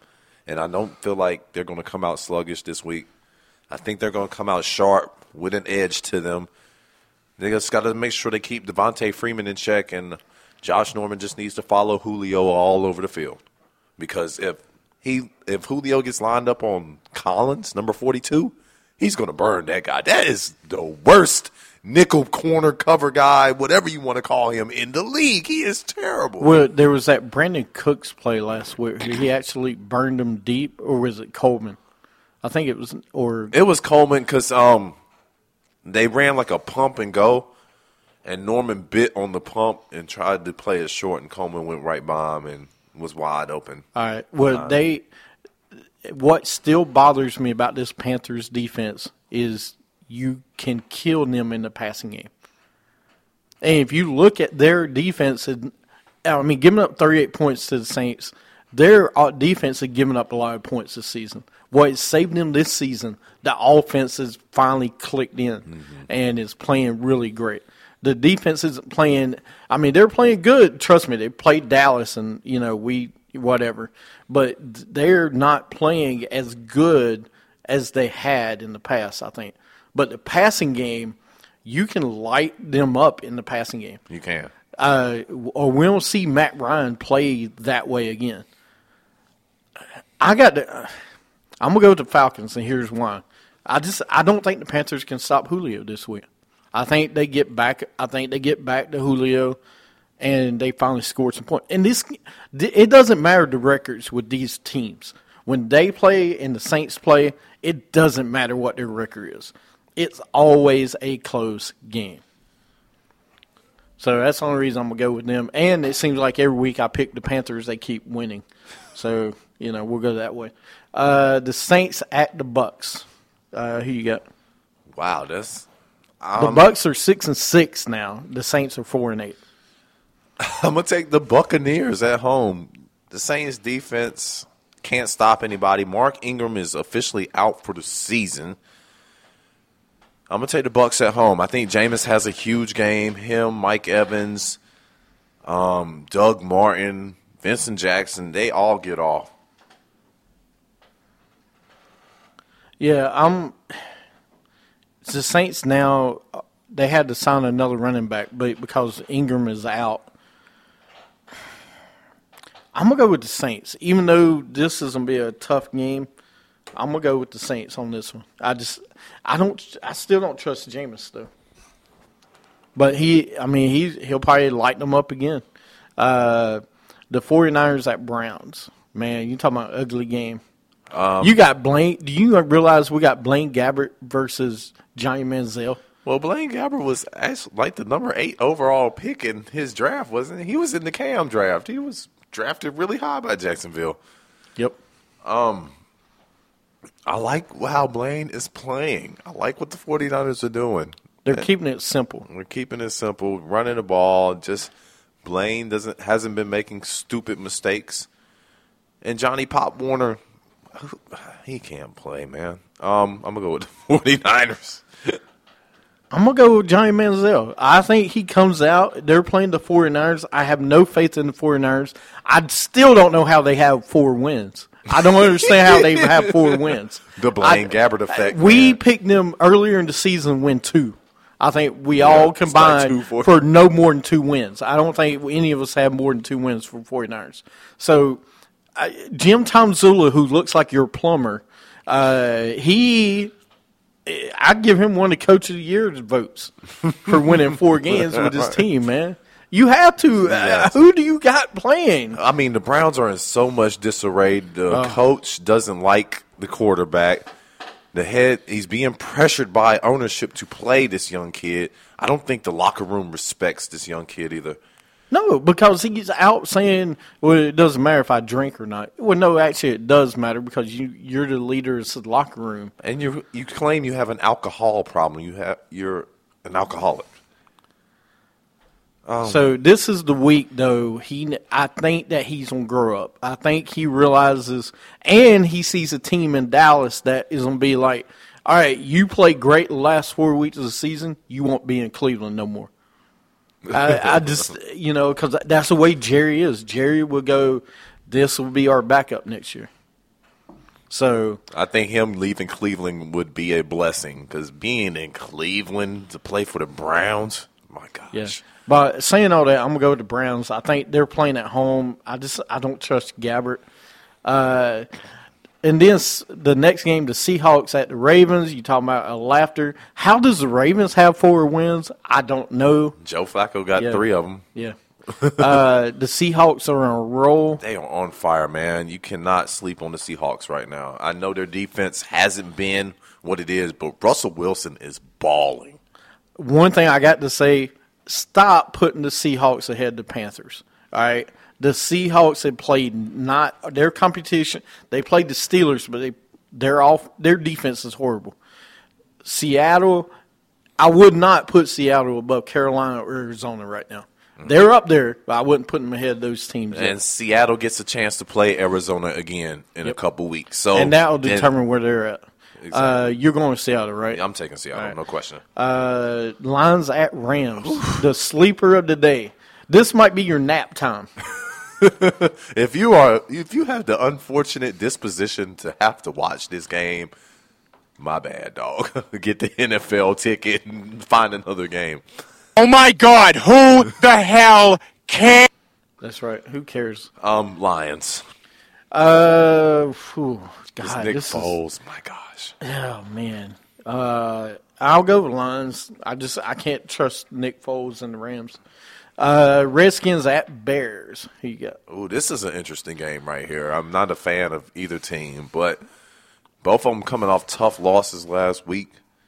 and I don't feel like they're going to come out sluggish this week. I think they're going to come out sharp with an edge to them. They just got to make sure they keep Devontae Freeman in check, and Josh Norman just needs to follow Julio all over the field. Because if Julio gets lined up on Collins, number 42, he's going to burn that guy. That is the worst nickel corner cover guy, whatever you want to call him, in the league. He is terrible. Well, there was that Brandon Cooks play last week. He actually burned him deep, or was it Coleman? I think it was, or it was Coleman because they ran like a pump and go, and Norman bit on the pump and tried to play it short, and Coleman went right by him and was wide open. All right. Well, what still bothers me about this Panthers defense is you can kill them in the passing game. And if you look at their defense, giving up 38 points to the Saints, their defense has given up a lot of points this season. What saved them this season, the offense has finally clicked in and is playing really great. The defense isn't playing – they're playing good. Trust me, they played Dallas and, whatever. But they're not playing as good as they had in the past, I think. But the passing game, you can light them up in the passing game. You can. Or we don't see Matt Ryan play that way again. I'm going to go with the Falcons, and here's why. I don't think the Panthers can stop Julio this week. I think they get back to Julio, and they finally scored some points. And it doesn't matter the records with these teams. When they play and the Saints play, it doesn't matter what their record is. It's always a close game. So that's the only reason I'm going to go with them. And it seems like every week I pick the Panthers, they keep winning. So, we'll go that way. The Saints at the Bucks. Who you got? Wow, that's the Bucks are 6-6 now. The Saints are 4-8. I'm gonna take the Buccaneers at home. The Saints defense can't stop anybody. Mark Ingram is officially out for the season. I'm gonna take the Bucks at home. I think Jameis has a huge game. Him, Mike Evans, Doug Martin, Vincent Jackson, they all get off. Yeah, the Saints now, they had to sign another running back, but because Ingram is out, I'm going to go with the Saints. Even though this is going to be a tough game, I'm going to go with the Saints on this one. I still don't trust Jameis, though. But he'll probably light them up again. The 49ers at Browns. Man, you talking about ugly game. You got Blaine. Do you realize we got Blaine Gabbert versus Johnny Manziel? Well, Blaine Gabbert was actually like the number 8 overall pick in his draft, wasn't he? He was in the Cam draft. He was drafted really high by Jacksonville. Yep. I like how Blaine is playing. I like what the 49ers are doing. They're keeping it simple. We're keeping it simple, running the ball. Just Blaine hasn't been making stupid mistakes. And Johnny Pop Warner, he can't play, man. I'm going to go with the 49ers. I'm going to go with Johnny Manziel. I think he comes out. They're playing the 49ers. I have no faith in the 49ers. I still don't know how they have 4 wins. I don't understand how they have 4 wins. The Blaine Gabbert effect. We picked them earlier in the season win 2. I think we all combined for no more than 2 wins. I don't think any of us have more than 2 wins for 49ers. So Jim Tomzula, who looks like your plumber, I'd give him one of the Coach of the Year votes for winning 4 games with his team, man. You have to. Yes. Who do you got playing? I mean, the Browns are in so much disarray. The coach doesn't like the quarterback. The head, he's being pressured by ownership to play this young kid. I don't think the locker room respects this young kid either. No, because he's out saying, well, it doesn't matter if I drink or not. Well, no, actually it does matter because you're the leader of the locker room. And you claim you have an alcohol problem. You're an alcoholic. So this is the week, though. I think that he's going to grow up. I think he realizes, and he sees a team in Dallas that is going to be like, all right, you played great the last 4 weeks of the season. You won't be in Cleveland no more. I just, because that's the way Jerry is. Jerry will go, this will be our backup next year. So I think him leaving Cleveland would be a blessing because being in Cleveland to play for the Browns, my gosh. yeah. But saying all that, I'm gonna go with the Browns. I think they're playing at home. I don't trust Gabbert. And then the next game, the Seahawks at the Ravens. You talking about a laughter? How does the Ravens have 4 wins? I don't know. Joe Flacco got Yeah. 3 of them. Yeah. The Seahawks are on a roll. They are on fire, man. You cannot sleep on the Seahawks right now. I know their defense hasn't been what it is, but Russell Wilson is balling. One thing I got to say, stop putting the Seahawks ahead of the Panthers. All right? The Seahawks had played not their competition. They played the Steelers, but their defense is horrible. Seattle, I would not put Seattle above Carolina or Arizona right now. They're up there, but I wouldn't put them ahead of those teams. And Seattle gets a chance to play Arizona again in a couple weeks. So And that will determine where they're at. Exactly. You're going to Seattle, right? I'm taking Seattle, no question. Lions at Rams, the sleeper of the day. This might be your nap time. If you have the unfortunate disposition to have to watch this game, my bad, dog. Get the NFL ticket and find another game. Oh my God, who the hell cares? That's right. Who cares? Lions. Whew, It's God, Nick this is, Foles. My gosh. oh man. I'll go with Lions. I can't trust Nick Foles and the Rams. Redskins at Bears. Who you got? Ooh, this is an interesting game right here. I'm not a fan of either team, but both of them coming off tough losses last week.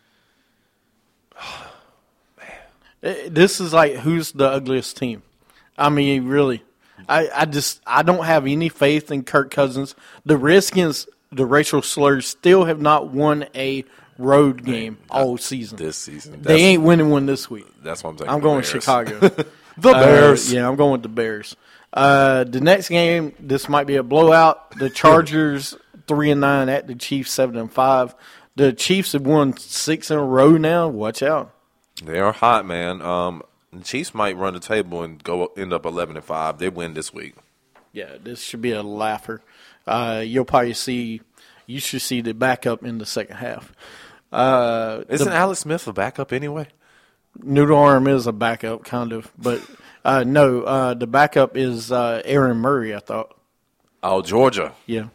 This is like who's the ugliest team? I mean, really. I don't have any faith in Kirk Cousins. The Redskins, the racial slurs, still have not won a road game all season. This season. They ain't winning one this week. That's what I'm taking. I'm going the Bears. Chicago. The Bears. Yeah, I'm going with the Bears. The next game, this might be a blowout. The Chargers 3-9 at the Chiefs 7-5. The Chiefs have won 6 in a row now. Watch out. They are hot, man. The Chiefs might run the table and end up 11-5. They win this week. Yeah, this should be a laugher. You should see the backup in the second half. Isn't Alex Smith a backup anyway? Noodle Arm is a backup, kind of. But, no, the backup is Aaron Murray, I thought. Oh, Georgia. Yeah.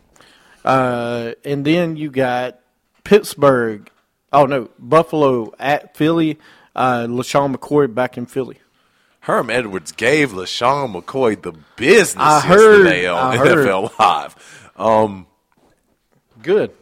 And then you got Pittsburgh. Oh, no, Buffalo at Philly. LaShawn McCoy back in Philly. Herm Edwards gave LaShawn McCoy the business I heard. yesterday on NFL Live. Good.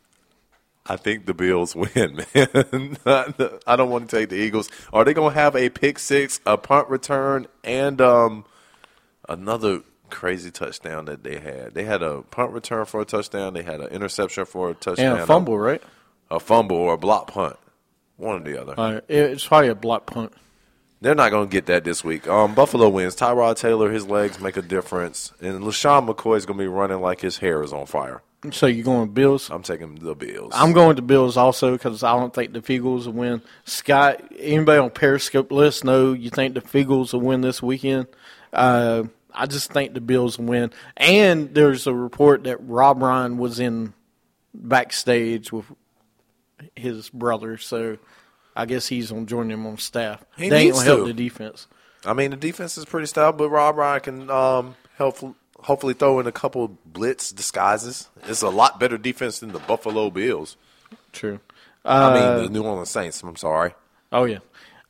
I think the Bills win, man. I don't want to take the Eagles. Are they going to have a pick six, a punt return, and another crazy touchdown that they had? They had a punt return for a touchdown. They had an interception for a touchdown. And a fumble, right? A fumble or a block punt. One or the other. It's probably a block punt. They're not going to get that this week. Buffalo wins. Tyrod Taylor, his legs make a difference. And LaShawn McCoy is going to be running like his hair is on fire. So you're going with Bills? I'm taking the Bills. I'm going to Bills also because I don't think the Eagles will win. Scott, anybody on Periscope, let us know you think the Eagles will win this weekend. I just think the Bills will win. And there's a report that Rob Ryan was in backstage with his brother, so I guess he's going to join him on staff. He they ain't needs going to help to. the defense. I mean, the defense is pretty stout, but Rob Ryan can hopefully throw in a couple blitz disguises. It's a lot better defense than the Buffalo Bills. True. I mean, the New Orleans Saints. I'm sorry. Oh, yeah.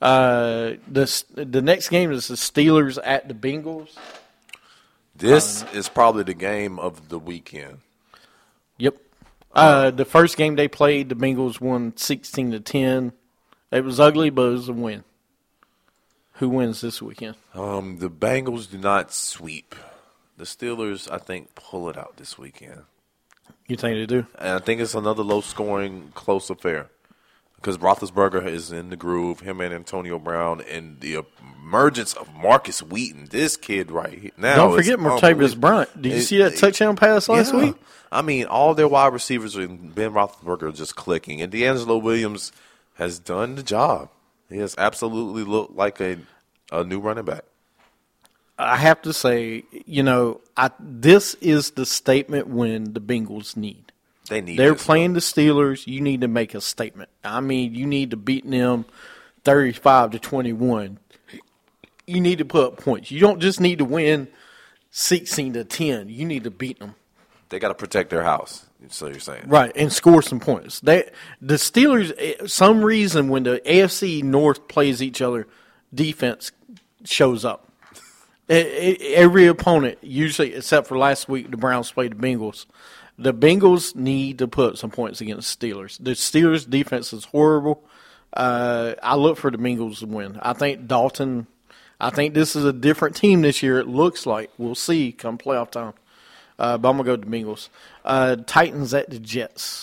The next game is the Steelers at the Bengals. This is probably the game of the weekend. Yep. The first game they played, the Bengals won 16-10. It was ugly, but it was a win. Who wins this weekend? The Bengals do not sweep. The Steelers, I think, pull it out this weekend. You think they do? And I think it's another low-scoring, close affair. Because Roethlisberger is in the groove, him and Antonio Brown, and the emergence of Marcus Wheaton. This kid right here. Now Don't forget Martavis Bryant. Did you see that touchdown pass last week? I mean, all their wide receivers and Ben Roethlisberger are just clicking. And D'Angelo Williams has done the job. He has absolutely looked like a new running back. I have to say, this is the statement when the Bengals need. They're playing the Steelers. You need to make a statement. I mean, you need to beat them 35-21. You need to put up points. You don't just need to win 16-10. You need to beat them. They got to protect their house. So you're saying, right, and score some points. The Steelers, some reason when the AFC North plays each other, defense shows up. Every opponent, usually except for last week, the Browns played the Bengals. The Bengals need to put some points against the Steelers. The Steelers' defense is horrible. I look for the Bengals to win. I think Dalton. I think this is a different team this year. It looks like. We'll see come playoff time. But I'm gonna go with the Bengals. Titans at the Jets.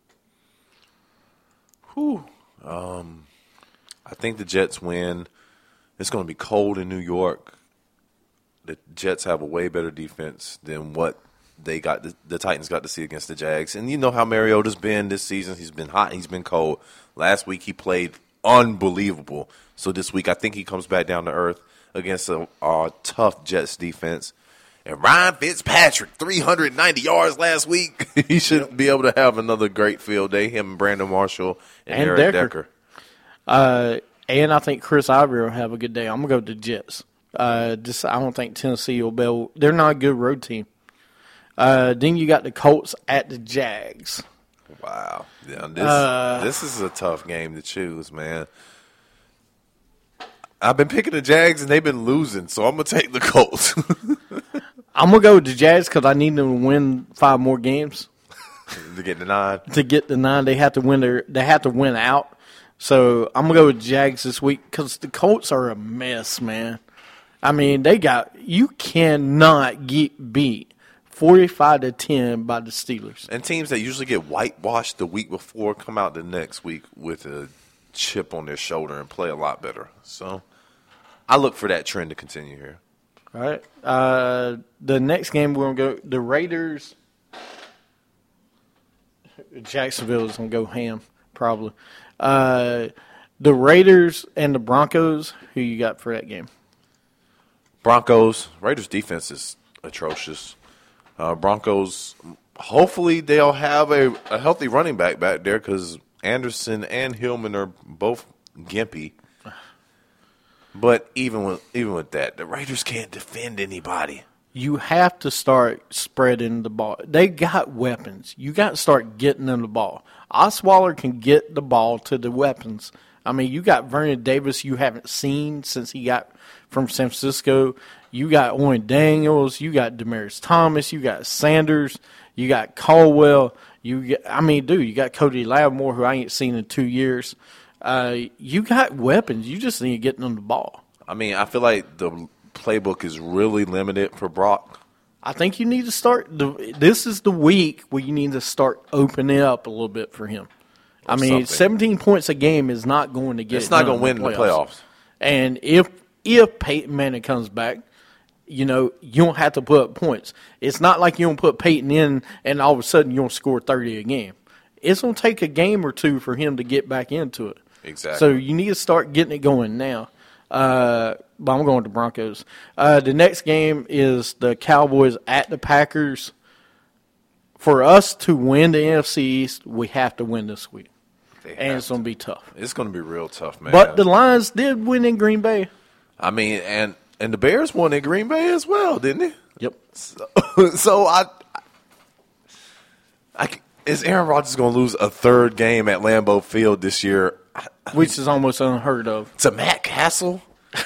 I think the Jets win. It's going to be cold in New York. The Jets have a way better defense than what they got. The Titans got to see against the Jags. And you know how Mariota's been this season. He's been hot. He's been cold. Last week he played unbelievable. So this week I think he comes back down to earth against a tough Jets defense. And Ryan Fitzpatrick, 390 yards last week. He should be able to have another great field day. Him and Brandon Marshall and Eric Decker. And I think Chris Ivory will have a good day. I'm going to go with the Jets. I don't think Tennessee will be. They're not a good road team. Then you got the Colts at the Jags. Wow. Yeah, this is a tough game to choose, man. I've been picking the Jags, and they've been losing, so I'm going to take the Colts. I'm going to go with the Jags because I need them to win 5 more games. To get the 9? To get the 9, they have to win. They have to win out. So I'm going to go with Jags this week because the Colts are a mess, man. I mean, you cannot get beat 45-10 by the Steelers. And teams that usually get whitewashed the week before come out the next week with a chip on their shoulder and play a lot better. So I look for that trend to continue here. All right. The next game we're going to go, the Raiders. Jacksonville is going to go ham, probably. The Raiders and the Broncos, who you got for that game? Broncos. Raiders' defense is atrocious. Broncos, hopefully they'll have a healthy running back there because Anderson and Hillman are both gimpy. But even with that, the Raiders can't defend anybody. You have to start spreading the ball. They got weapons. You got to start getting them the ball. Osweiler can get the ball to the weapons. I mean, you got Vernon Davis you haven't seen since he got from San Francisco. You got Owen Daniels. You got Demaryius Thomas. You got Sanders. You got Caldwell. You got Cody Lattimore, who I ain't seen in 2 years. You got weapons. You just need to get them the ball. I mean, I feel like the playbook is really limited for Brock. I think you need to start. This is the week where you need to start opening up a little bit for him. I mean, 17 points a game is not going to get. It's not going to win in the playoffs. And if Peyton Manning comes back, you don't have to put up points. It's not like you don't put Peyton in and all of a sudden you don't score 30 a game. It's going to take a game or two for him to get back into it. Exactly. So you need to start getting it going now. But I'm going with the Broncos. The next game is the Cowboys at the Packers. For us to win the NFC East, we have to win this week. And it's going to be tough. It's going to be real tough, man. But the Lions did win in Green Bay. I mean, and the Bears won in Green Bay as well, didn't they? Yep. So is Aaron Rodgers going to lose a third game at Lambeau Field this year? Which is almost unheard of. To Matt Castle?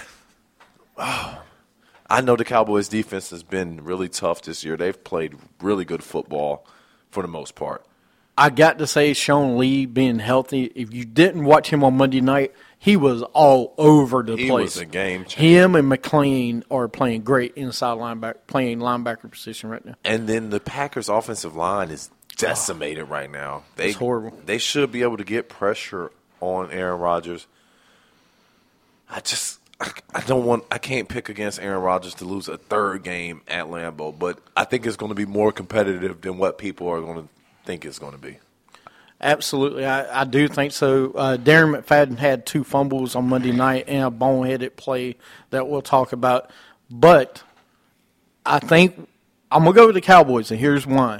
I know the Cowboys' defense has been really tough this year. They've played really good football for the most part. I got to say, Sean Lee being healthy, if you didn't watch him on Monday night, he was all over the place. He was a game changer. Him and McLean are playing great inside linebacker, playing linebacker position right now. And then the Packers' offensive line is decimated right now. It's horrible. They should be able to get pressure on Aaron Rodgers. I can't pick against Aaron Rodgers to lose a third game at Lambeau, but I think it's going to be more competitive than what people are going to think it's going to be. Absolutely. I do think so. Darren McFadden had 2 fumbles on Monday night and a boneheaded play that we'll talk about. But I think I'm going to go with the Cowboys, and here's why.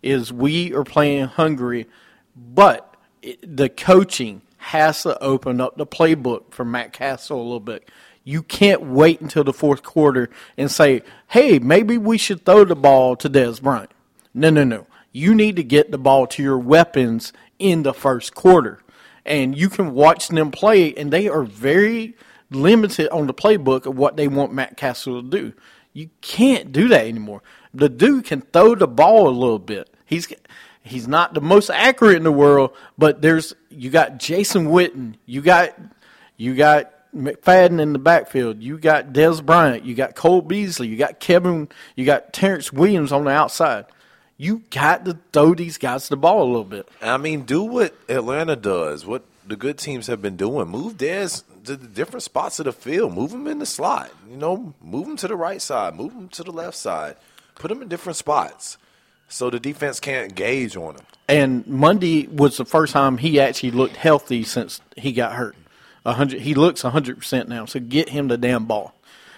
is we are playing hungry, but the coaching has to open up the playbook for Matt Castle a little bit. You can't wait until the fourth quarter and say, hey, maybe we should throw the ball to Dez Bryant. No. You need to get the ball to your weapons in the first quarter. And you can watch them play, and they are very limited on the playbook of what they want Matt Castle to do. You can't do that anymore. The dude can throw the ball a little bit. He's not the most accurate in the world, but you got Jason Witten, you got McFadden in the backfield, you got Dez Bryant, you got Cole Beasley, you got Terrence Williams on the outside. You got to throw these guys the ball a little bit. I mean, do what Atlanta does, what the good teams have been doing. Move Dez to the different spots of the field. Move him in the slot. Move him to the right side. Move him to the left side. Put him in different spots so the defense can't gauge on him. And Monday was the first time he actually looked healthy since he got hurt. He looks 100% now, so get him the damn ball.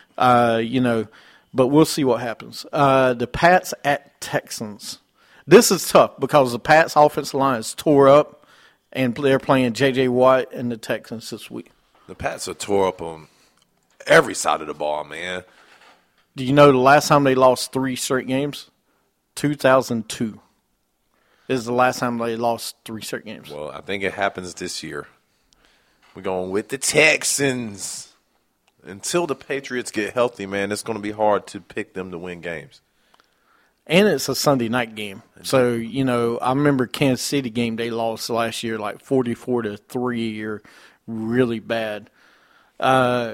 But we'll see what happens. The Pats at Texans. This is tough because the Pats' offensive line is tore up, and they're playing J.J. Watt and the Texans this week. The Pats are tore up on every side of the ball, man. Do you know the last time they lost 3 straight games? 2002. This is the last time they lost 3 straight games. Well, I think it happens this year. We're going with the Texans. Until the Patriots get healthy, man, it's going to be hard to pick them to win games. And it's a Sunday night game. So, I remember Kansas City game they lost last year like 44-3 or really bad. I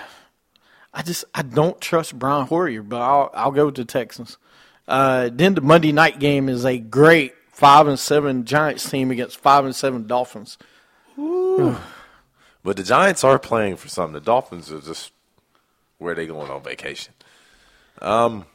don't trust Brian Hoyer, but I'll go with the Texans. Then the Monday night game is a great 5-7 Giants team against 5-7 Dolphins. But the Giants are playing for something. The Dolphins are just where they going on vacation. I'm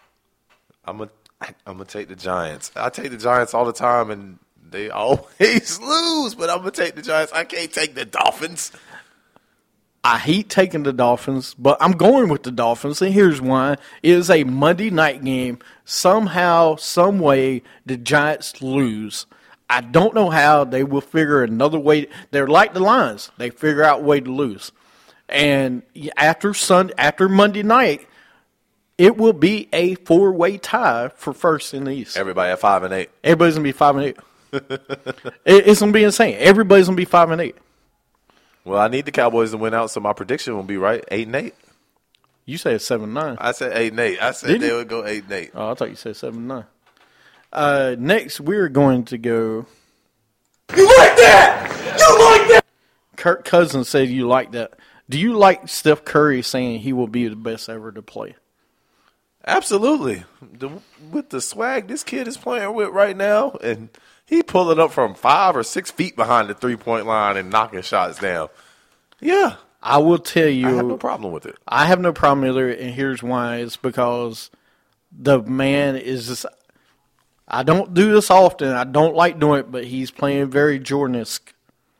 gonna take the Giants. I take the Giants all the time, and they always lose. But I'm gonna take the Giants. I can't take the Dolphins. I hate taking the Dolphins, but I'm going with the Dolphins, and here's why. It is a Monday night game. Somehow, some way, the Giants lose. I don't know how. They will figure another way. They're like the Lions. They figure out a way to lose. And after Monday night, it will be a 4-way tie for first in the East. Everybody at 5-8. Everybody's going to be 5-8. It's going to be insane. Everybody's going to be 5-8. Well, I need the Cowboys to win out, so my prediction will be right, 8-8. You said 7-9. I said 8-8. I said they would go 8-8. Oh, I thought you said 7-9. Next, we're going to go. You like that? You like that? Kirk Cousins said you like that. Do you like Steph Curry saying he will be the best ever to play? Absolutely. With the swag this kid is playing with right now, and he pulling up from 5 or 6 feet behind the 3-point line and knocking shots down. Yeah. I will tell you. I have no problem with it. I have no problem either, and here's why. It's because the man is just – I don't do this often. I don't like doing it, but he's playing very Jordan-esque.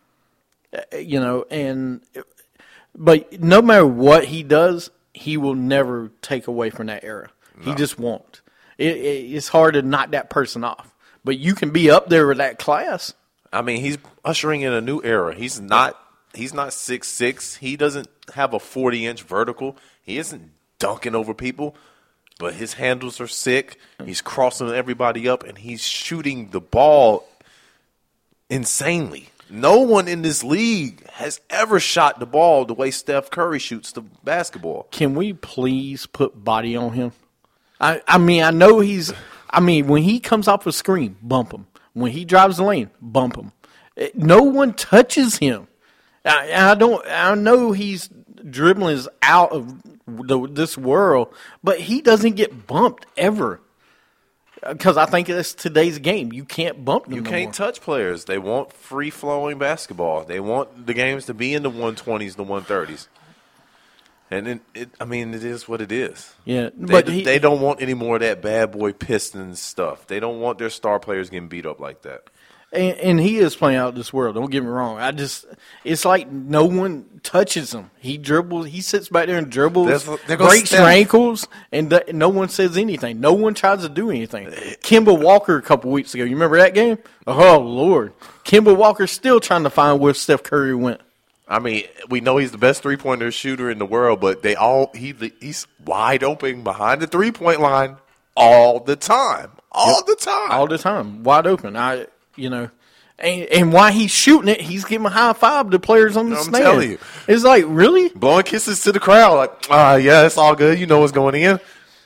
But no matter what he does, he will never take away from that era. No. He just won't. It's hard to knock that person off. But you can be up there with that class. I mean, he's ushering in a new era. He's not 6'6". He doesn't have a 40-inch vertical. He isn't dunking over people. But his handles are sick. He's crossing everybody up, and he's shooting the ball insanely. No one in this league has ever shot the ball the way Steph Curry shoots the basketball. Can we please put body on him? I know when he comes off a screen, bump him. When he drives the lane, bump him. No one touches him. I know he's dribbling is out of this world, but he doesn't get bumped ever. Because I think it's today's game. You can't bump them. You can't touch players. They want free-flowing basketball. They want the games to be in the 120s, the 130s. And it is what it is. Yeah, but they don't want any more of that bad boy Pistons stuff. They don't want their star players getting beat up like that. And he is playing out of this world. Don't get me wrong. It's like no one touches him. He dribbles. He sits back there and dribbles, There goes breaks your Steph. ankles, and no one says anything. No one tries to do anything. Kemba Walker a couple weeks ago. You remember that game? Oh Lord, Kemba Walker's still trying to find where Steph Curry went. I mean, we know he's the best 3-pointer shooter in the world, but he's wide open behind the 3-point line all the time. All the time. Wide open. And while he's shooting it, he's giving a high five to players on the I'm stand. telling you. It's like, really? Blowing kisses to the crowd, like, yeah, it's all good. You know what's going in.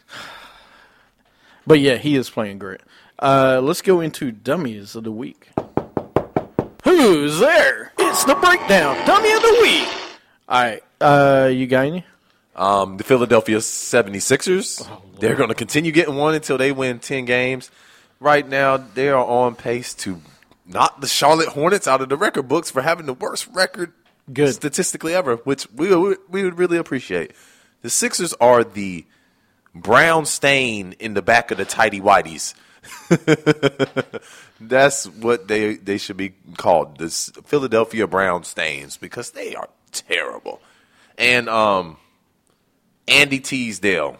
But yeah, he is playing great. Let's go into dummies of the week. Who's there? It's the breakdown. Dummy of the week. All right. You got any? The Philadelphia 76ers, they're going to continue getting one until they win 10 games. Right now, they are on pace to knock the Charlotte Hornets out of the record books for having the worst record statistically ever, which we would really appreciate. The Sixers are the brown stain in the back of the tighty whities. That's what they should be called, the Philadelphia Brown Stains, because they are terrible. And Andy Teasdale,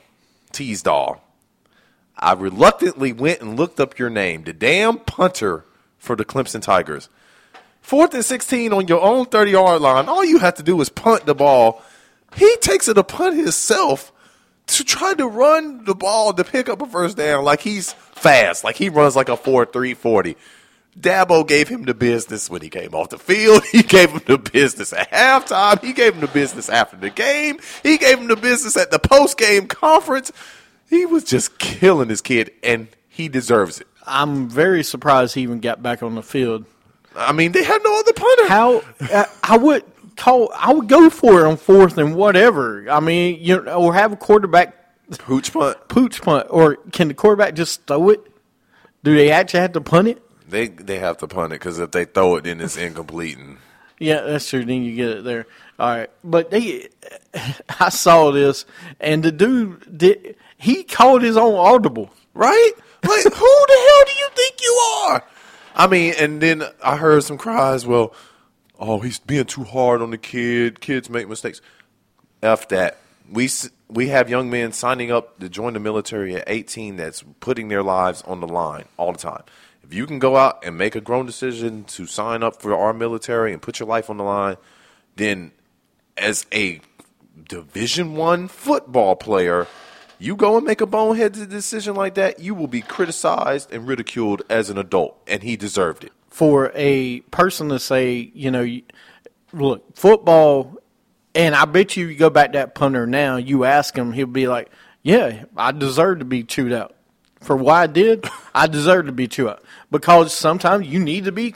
I reluctantly went and looked up your name, the damn punter for the Clemson Tigers. 4th and 16 on your own 30-yard line. All you have to do is punt the ball. He takes it a punt himself to try to run the ball to pick up a first down like he's fast, like he runs like a 4.3 40. Dabo gave him the business when he came off the field. He gave him the business at halftime. He gave him the business after the game. He gave him the business at the post-game conference. He was just killing this kid, and he deserves it. I'm very surprised he even got back on the field. I mean, they had no other punter. I would go for it on 4th and whatever. I mean, or have a quarterback Pooch punt. Or can the quarterback just throw it? Do they actually have to punt it? They have to punt it because if they throw it, then it's incomplete. Yeah, that's true. Then you get it there. All right. But I saw this, and the dude, he called his own audible. Right? Like, who the hell do you think you are? I mean, and then I heard some cries, well, he's being too hard on the kid. Kids make mistakes. F that. We have young men signing up to join the military at 18 that's putting their lives on the line all the time. If you can go out and make a grown decision to sign up for our military and put your life on the line, then as a Division I football player, you go and make a boneheaded decision like that, you will be criticized and ridiculed as an adult, and he deserved it. For a person to say, look, football, and I bet you go back to that punter now, you ask him, he'll be like, yeah, I deserve to be chewed out. For what I did, I deserve to be chewed out. Because sometimes you need to be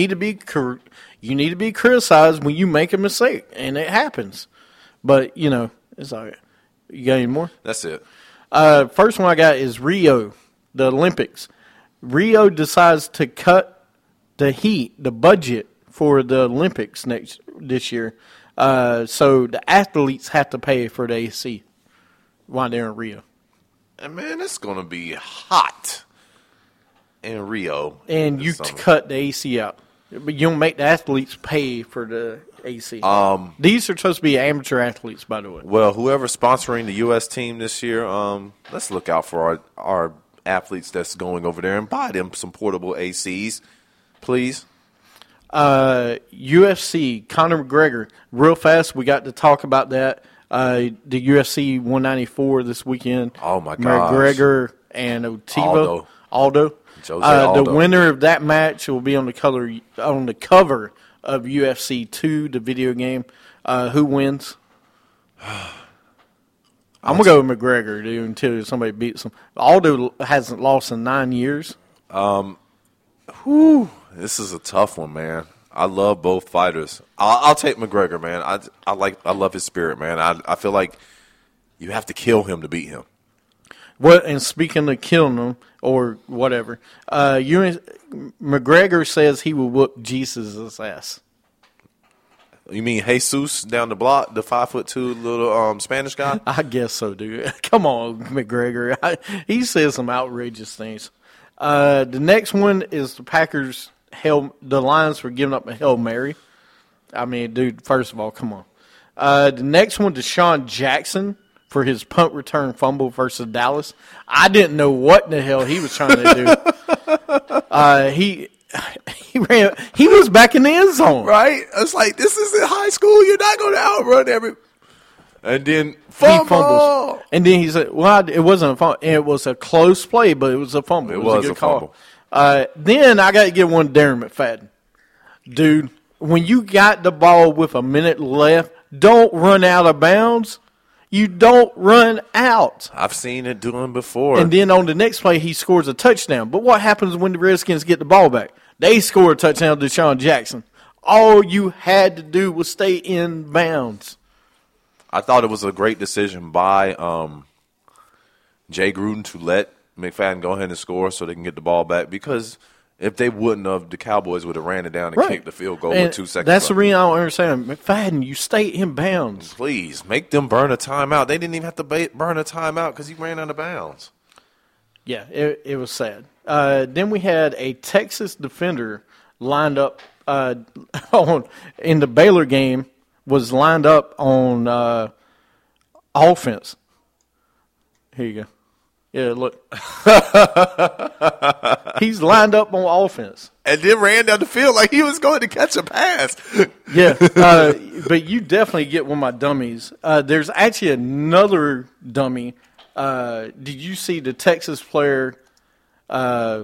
criticized when you make a mistake, and it happens. But it's all right. You got any more? That's it. First one I got is Rio, the Olympics. Rio decides to cut the budget for the Olympics this year. So the athletes have to pay for the AC while they're in Rio. And man, it's going to be hot in Rio. And you cut the AC out. But you don't make the athletes pay for the AC. These are supposed to be amateur athletes, by the way. Well, whoever's sponsoring the U.S. team this year, let's look out for our athletes that's going over there and buy them some portable ACs, please. UFC, Conor McGregor. Real fast, we got to talk about that. The UFC 194 this weekend. Oh, my gosh. McGregor and Aldo. Jose Aldo. The winner of that match will be on the cover of UFC 2, the video game. Who wins? I'm going to go with McGregor, dude, until somebody beats him. Aldo hasn't lost in 9 years. This is a tough one, man. I love both fighters. I'll take McGregor, man. I love his spirit, man. I feel like you have to kill him to beat him. Well, and speaking of killing them or whatever, McGregor says he will whoop Jesus' ass. You mean Jesus down the block, the 5'2" little Spanish guy? I guess so, dude. Come on, McGregor. He says some outrageous things. The next one is the Packers the Lions were giving up a Hail Mary. I mean, dude, first of all, come on. The next one, Deshaun Jackson for his punt return fumble versus Dallas. I didn't know what the hell he was trying to do. He was back in the end zone. Right? It's like, this is in high school. You're not going to outrun every. And then fumble. He fumbles. And then he said, well, it wasn't a fumble. It was a close play, but it was a fumble. It was a good call. Then I got to get one to Darren McFadden. Dude, when you got the ball with a minute left, don't run out of bounds. You don't run out. I've seen it doing before. And then on the next play, he scores a touchdown. But what happens when the Redskins get the ball back? They score a touchdown to Deshaun Jackson. All you had to do was stay in bounds. I thought it was a great decision by Jay Gruden to let McFadden go ahead and score so they can get the ball back, because if they wouldn't have, the Cowboys would have ran it down and kicked the field goal with 2 seconds That's left. the reason I don't understand. McFadden, you stay in bounds. Please, make them burn a timeout. They didn't even have to burn a timeout because he ran out of bounds. Yeah, it was sad. Then we had a Texas defender lined up in the Baylor game, was lined up on offense. Here you go. Yeah, look. He's lined up on offense. And then ran down the field like he was going to catch a pass. Yeah, but you definitely get one of my dummies. There's actually another dummy. Did you see the Texas player? Oh,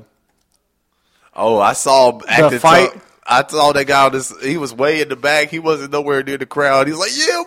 I saw The fight. I saw that guy on this. He was way in the back. He wasn't nowhere near the crowd. He's like, yeah,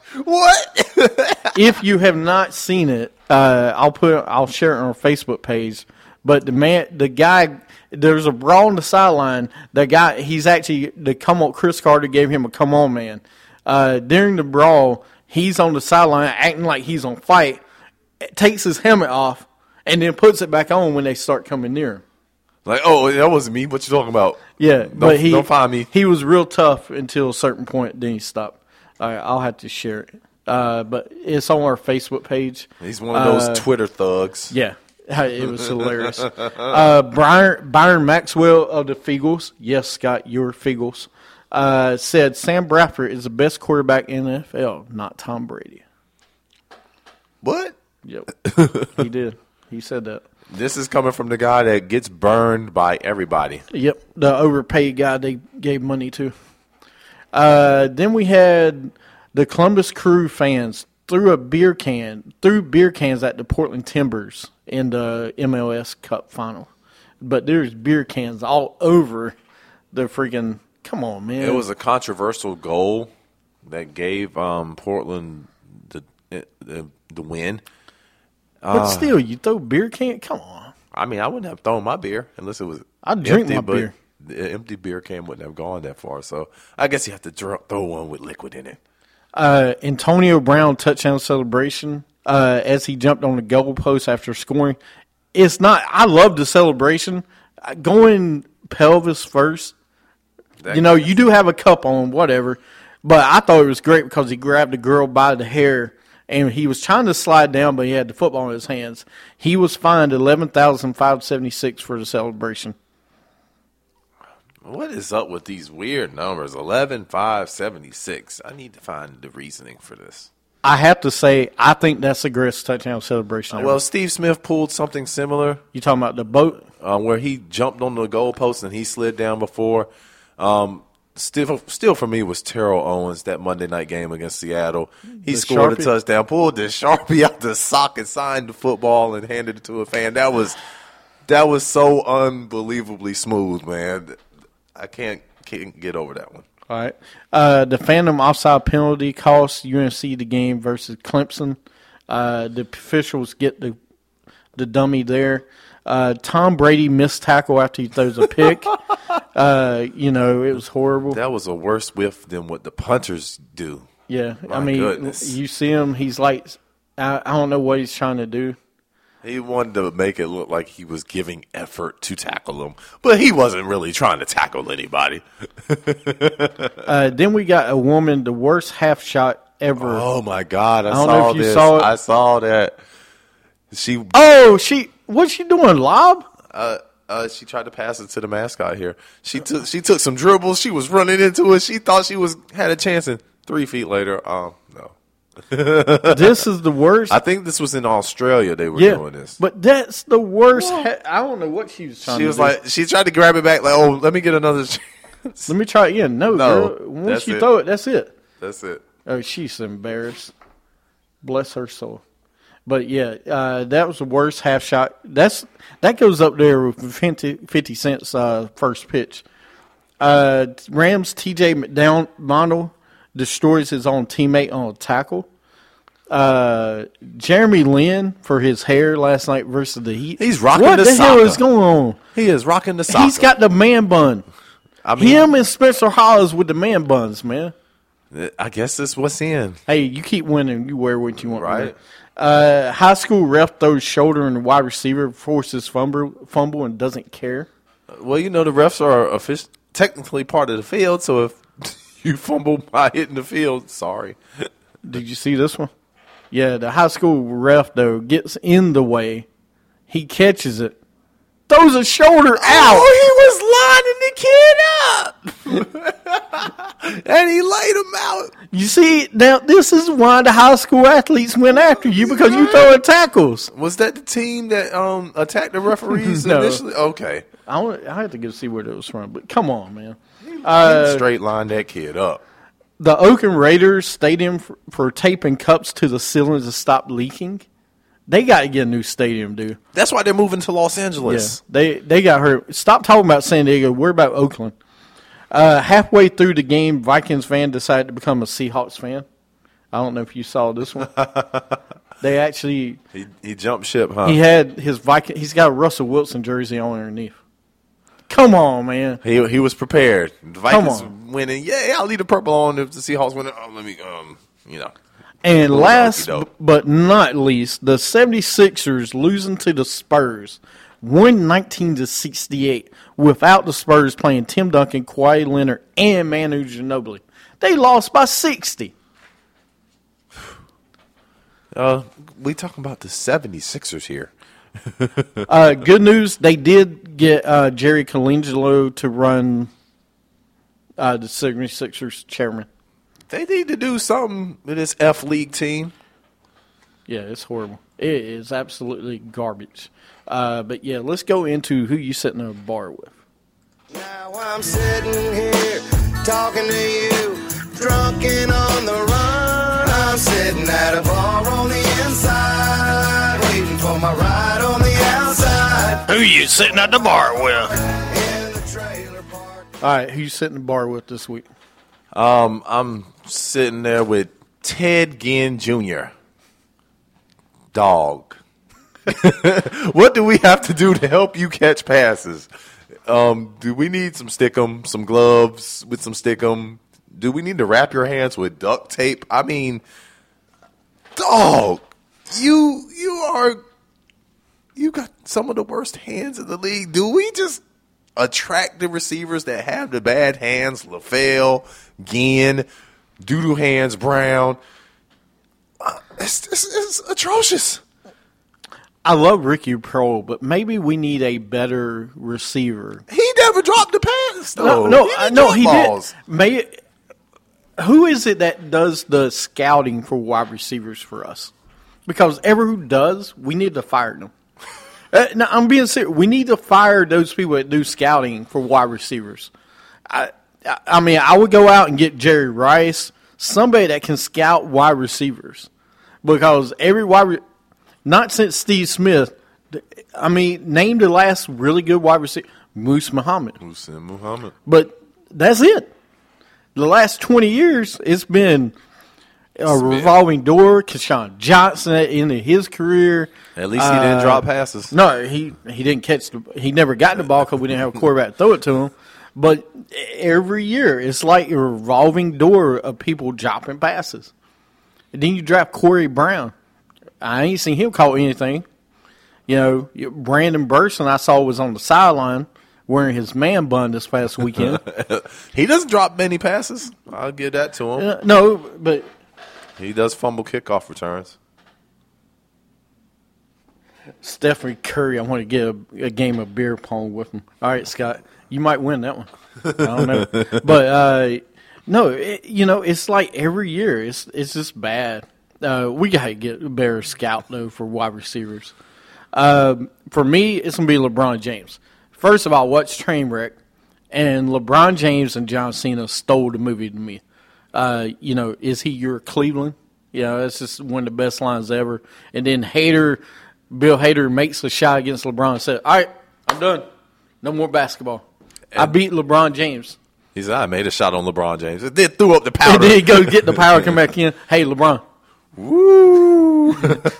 what? If you have not seen it, I'll share it on our Facebook page. But the guy, there's a brawl on the sideline. The guy, he's actually Chris Carter gave him a come on man. During the brawl, he's on the sideline acting like he's on fight. Takes his helmet off and then puts it back on when they start coming near him. Like, oh, that wasn't me. What you talking about? Yeah, but don't find me. He was real tough until a certain point. Then he stopped. All right, I'll have to share it. But it's on our Facebook page. He's one of those Twitter thugs. Yeah, it was hilarious. Byron Maxwell of the Feagles, yes, Scott, your Feagles, said Sam Bradford is the best quarterback in the NFL, not Tom Brady. What? Yep, he did. He said that. This is coming from the guy that gets burned by everybody. Yep, the overpaid guy they gave money to. Then we had the Columbus Crew fans threw beer cans at the Portland Timbers in the MLS Cup final. But there's beer cans all over the freaking. Come on, man! It was a controversial goal that gave Portland the win. But still, you throw beer can. Come on. I mean, I wouldn't have thrown my beer unless it was I'd drink empty, my but beer. The empty beer can wouldn't have gone that far. So I guess you have to throw one with liquid in it. Antonio Brown touchdown celebration as he jumped on the goalpost after scoring. It's not. I love the celebration. Going pelvis first. You do have a cup on, whatever. But I thought it was great because he grabbed the girl by the hair. And he was trying to slide down, but he had the football in his hands. He was fined $11,576 for the celebration. What is up with these weird numbers? 11,576. I need to find the reasoning for this. I have to say, I think that's the greatest touchdown celebration ever. Well, Steve Smith pulled something similar. You talking about the boat? Where he jumped on the goalpost and he slid down before. Still for me was Terrell Owens, that Monday night game against Seattle. He scored a touchdown, pulled the Sharpie out the sock and signed the football and handed it to a fan. That was so unbelievably smooth, man. I can't get over that one. All right. The Phantom offside penalty cost UNC the game versus Clemson. The officials get the dummy there. Tom Brady missed tackle after he throws a pick. It was horrible. That was a worse whiff than what the punters do. Yeah, My goodness. You see him, he's like, I don't know what he's trying to do. He wanted to make it look like he was giving effort to tackle him, but he wasn't really trying to tackle anybody. Then we got a woman, the worst half shot ever. Oh, my God. I don't know if you saw it. I saw that. What's she doing, lob? She tried to pass it to the mascot here. She took some dribbles. She was running into it. She thought she had a chance, and 3 feet later, no. This is the worst. I think this was in Australia they were doing this. But that's the worst. I don't know what she was trying to do. She was like, she tried to grab it back, like, oh, let me get another chance. Let me try it again. No, girl. Once that's you it. throw it, that's it. That's it. Oh, she's embarrassed. Bless her soul. But yeah, that was the worst half shot. That goes up there with 50 Cent's first pitch. Rams TJ McDonald destroys his own teammate on a tackle. Jeremy Lin for his hair last night versus the Heat. He's rocking what the the hell soccer. is going on? He is rocking the soccer. He's got the man bun. I mean, Him and Spencer Hawes with the man buns, man. I guess that's what's in. Hey, you keep winning. You wear what you want. Right. High school ref throws shoulder and the wide receiver forces fumble and doesn't care. Well, the refs are technically part of the field, so if you fumble by hitting the field, sorry. Did you see this one? Yeah, the high school ref, though, gets in the way. He catches it. Throws a shoulder out. Oh, he was lining the kid up. And he laid him out. You see, now this is why the high school athletes went after you, because you throwing tackles. Was that the team that attacked the referees No. initially? Okay. I had to go see where that was from, but come on, man. Straight line that kid up. The Oakland Raiders stadium for taping cups to the ceiling to stop leaking. They got to get a new stadium, dude. That's why they're moving to Los Angeles. Yeah, they got hurt. Stop talking about San Diego. We're about Oakland. Halfway through the game, Vikings fan decided to become a Seahawks fan. I don't know if you saw this one. They actually He jumped ship, huh? he had his Viking. He's got a Russell Wilson jersey on underneath. Come on, man. He was prepared. The Vikings on. winning. Yeah, I'll leave the purple on if the Seahawks win. Let me And Cool, last okey-doke. but not least, the 76ers losing to the Spurs, 119-68, without the Spurs playing Tim Duncan, Kawhi Leonard, and Manu Ginobili. They lost by 60. we talking about the 76ers here. Good news, they did get Jerry Colangelo to run the 76ers chairman. They need to do something with this F League team. Yeah, it's horrible. It is absolutely garbage. But yeah, let's go into who you sitting in a bar with. Now I'm sitting here talking to you, drunk and on the run. I'm sitting at a bar on the inside, waiting for my ride on the outside. Who you sitting at the bar with? In the trailer park. All right, who you sitting in the bar with this week? I'm sitting there with Ted Ginn Jr. Dog. What do we have to do to help you catch passes? Do we need some stickum, some gloves with some stickum? Do we need to wrap your hands with duct tape? I mean, dog, you got some of the worst hands in the league. Do we just attract the receivers that have the bad hands? LaFell, Ginn, Doodoo Hands, Brown. It's atrocious. I love Ricky Pearl, but maybe we need a better receiver. He never dropped the pass. though. He balls. did. Who is it that does the scouting for wide receivers for us? Because who does, we need to fire them. No, I'm being serious. We need to fire those people that do scouting for wide receivers. I mean, I would go out and get Jerry Rice, somebody that can scout wide receivers, because not since Steve Smith. I mean, name the last really good wide receiver, Moose Muhammad. Hussein Muhammad. But that's it. The last 20 years, it's been a revolving door. Keyshawn Johnson into his career. At least he didn't drop passes. No, he didn't catch he never got the ball because we didn't have a quarterback to throw it to him. But every year, it's like a revolving door of people dropping passes. And then you draft Corey Brown. I ain't seen him call anything. Brandon Burson I saw was on the sideline wearing his man bun this past weekend. He doesn't drop many passes. I'll give that to him. No, but He does fumble kickoff returns. Stephen Curry, I want to get a game of beer pong with him. All right, Scott, you might win that one. I don't know. But, no, it's like every year. It's just bad. We got to get a better scout, though, for wide receivers. For me, it's going to be LeBron James. First of all, watch Trainwreck, and LeBron James and John Cena stole the movie to me. Is he your Cleveland? That's just one of the best lines ever. And then Bill Hader makes a shot against LeBron and said, all right, I'm done. No more basketball. I beat LeBron James. He said, I made a shot on LeBron James. It did threw up the powder. And then he goes get the power, come back in. Hey, LeBron. Woo!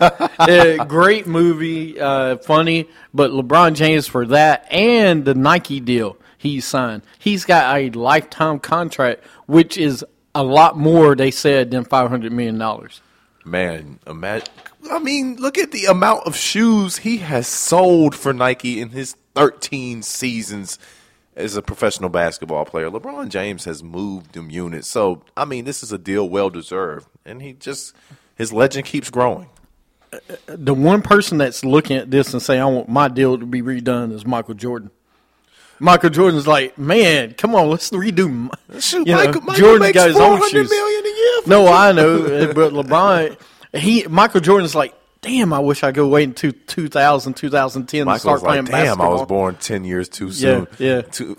Great movie, funny, but LeBron James for that and the Nike deal he signed. He's got a lifetime contract, which is a lot more, they said, than $500 million. Man, look at the amount of shoes he has sold for Nike in his 13 seasons as a professional basketball player. LeBron James has moved them units. So, this is a deal well-deserved. And his legend keeps growing. The one person that's looking at this and saying, I want my deal to be redone is Michael Jordan. Michael Jordan's like, man, come on, let's redo. Michael Jordan makes got his own $400 shoes. million a year. No, I know, but LeBron, Michael Jordan's like, damn, I wish I could wait until 2000, 2010 to start playing basketball. I was born 10 years too soon. Yeah.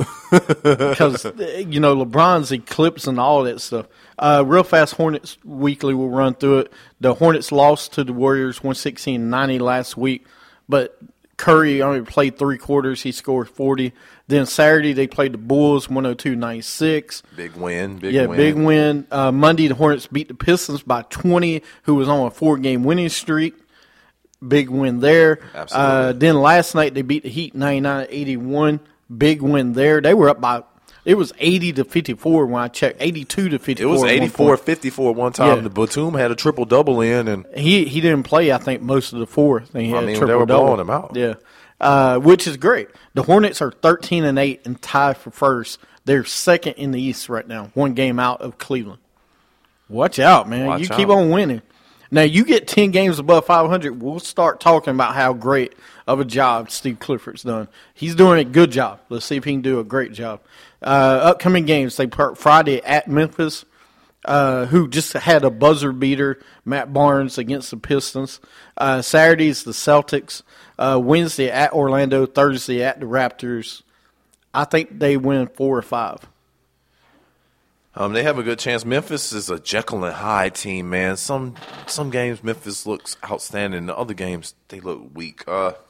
Because, LeBron's eclipsing all that stuff. Real fast, Hornets Weekly, we'll run through it. The Hornets lost to the Warriors 116-90 last week, but Curry only played 3 quarters. He scored 40. Then Saturday, they played the Bulls 102-96. Big win. Big win. Monday, the Hornets beat the Pistons by 20, who was on a 4-game winning streak. Big win there. Absolutely. Then last night, they beat the Heat 99-81. Big win there. They were up by, it was 80-54 when I checked, 82-54. It was 84-54 one time. Yeah. The Batum had a triple-double in. And he didn't play, I think, most of the fourth. He had a they were triple-double. blowing him out. Yeah, which is great. The Hornets are 13-8 and tied for first. They're second in the East right now, 1 game out of Cleveland. Watch out, man. You keep on winning. Now, you get 10 games above 500, we'll start talking about how great of a job Steve Clifford's done. He's doing a good job. Let's see if he can do a great job. Upcoming games, they play Friday at Memphis, who just had a buzzer beater, Matt Barnes against the Pistons. Saturday's the Celtics. Wednesday at Orlando. Thursday at the Raptors. I think they win 4 or 5. They have a good chance. Memphis is a Jekyll and Hyde team, man. Some games Memphis looks outstanding. The other games, they look weak.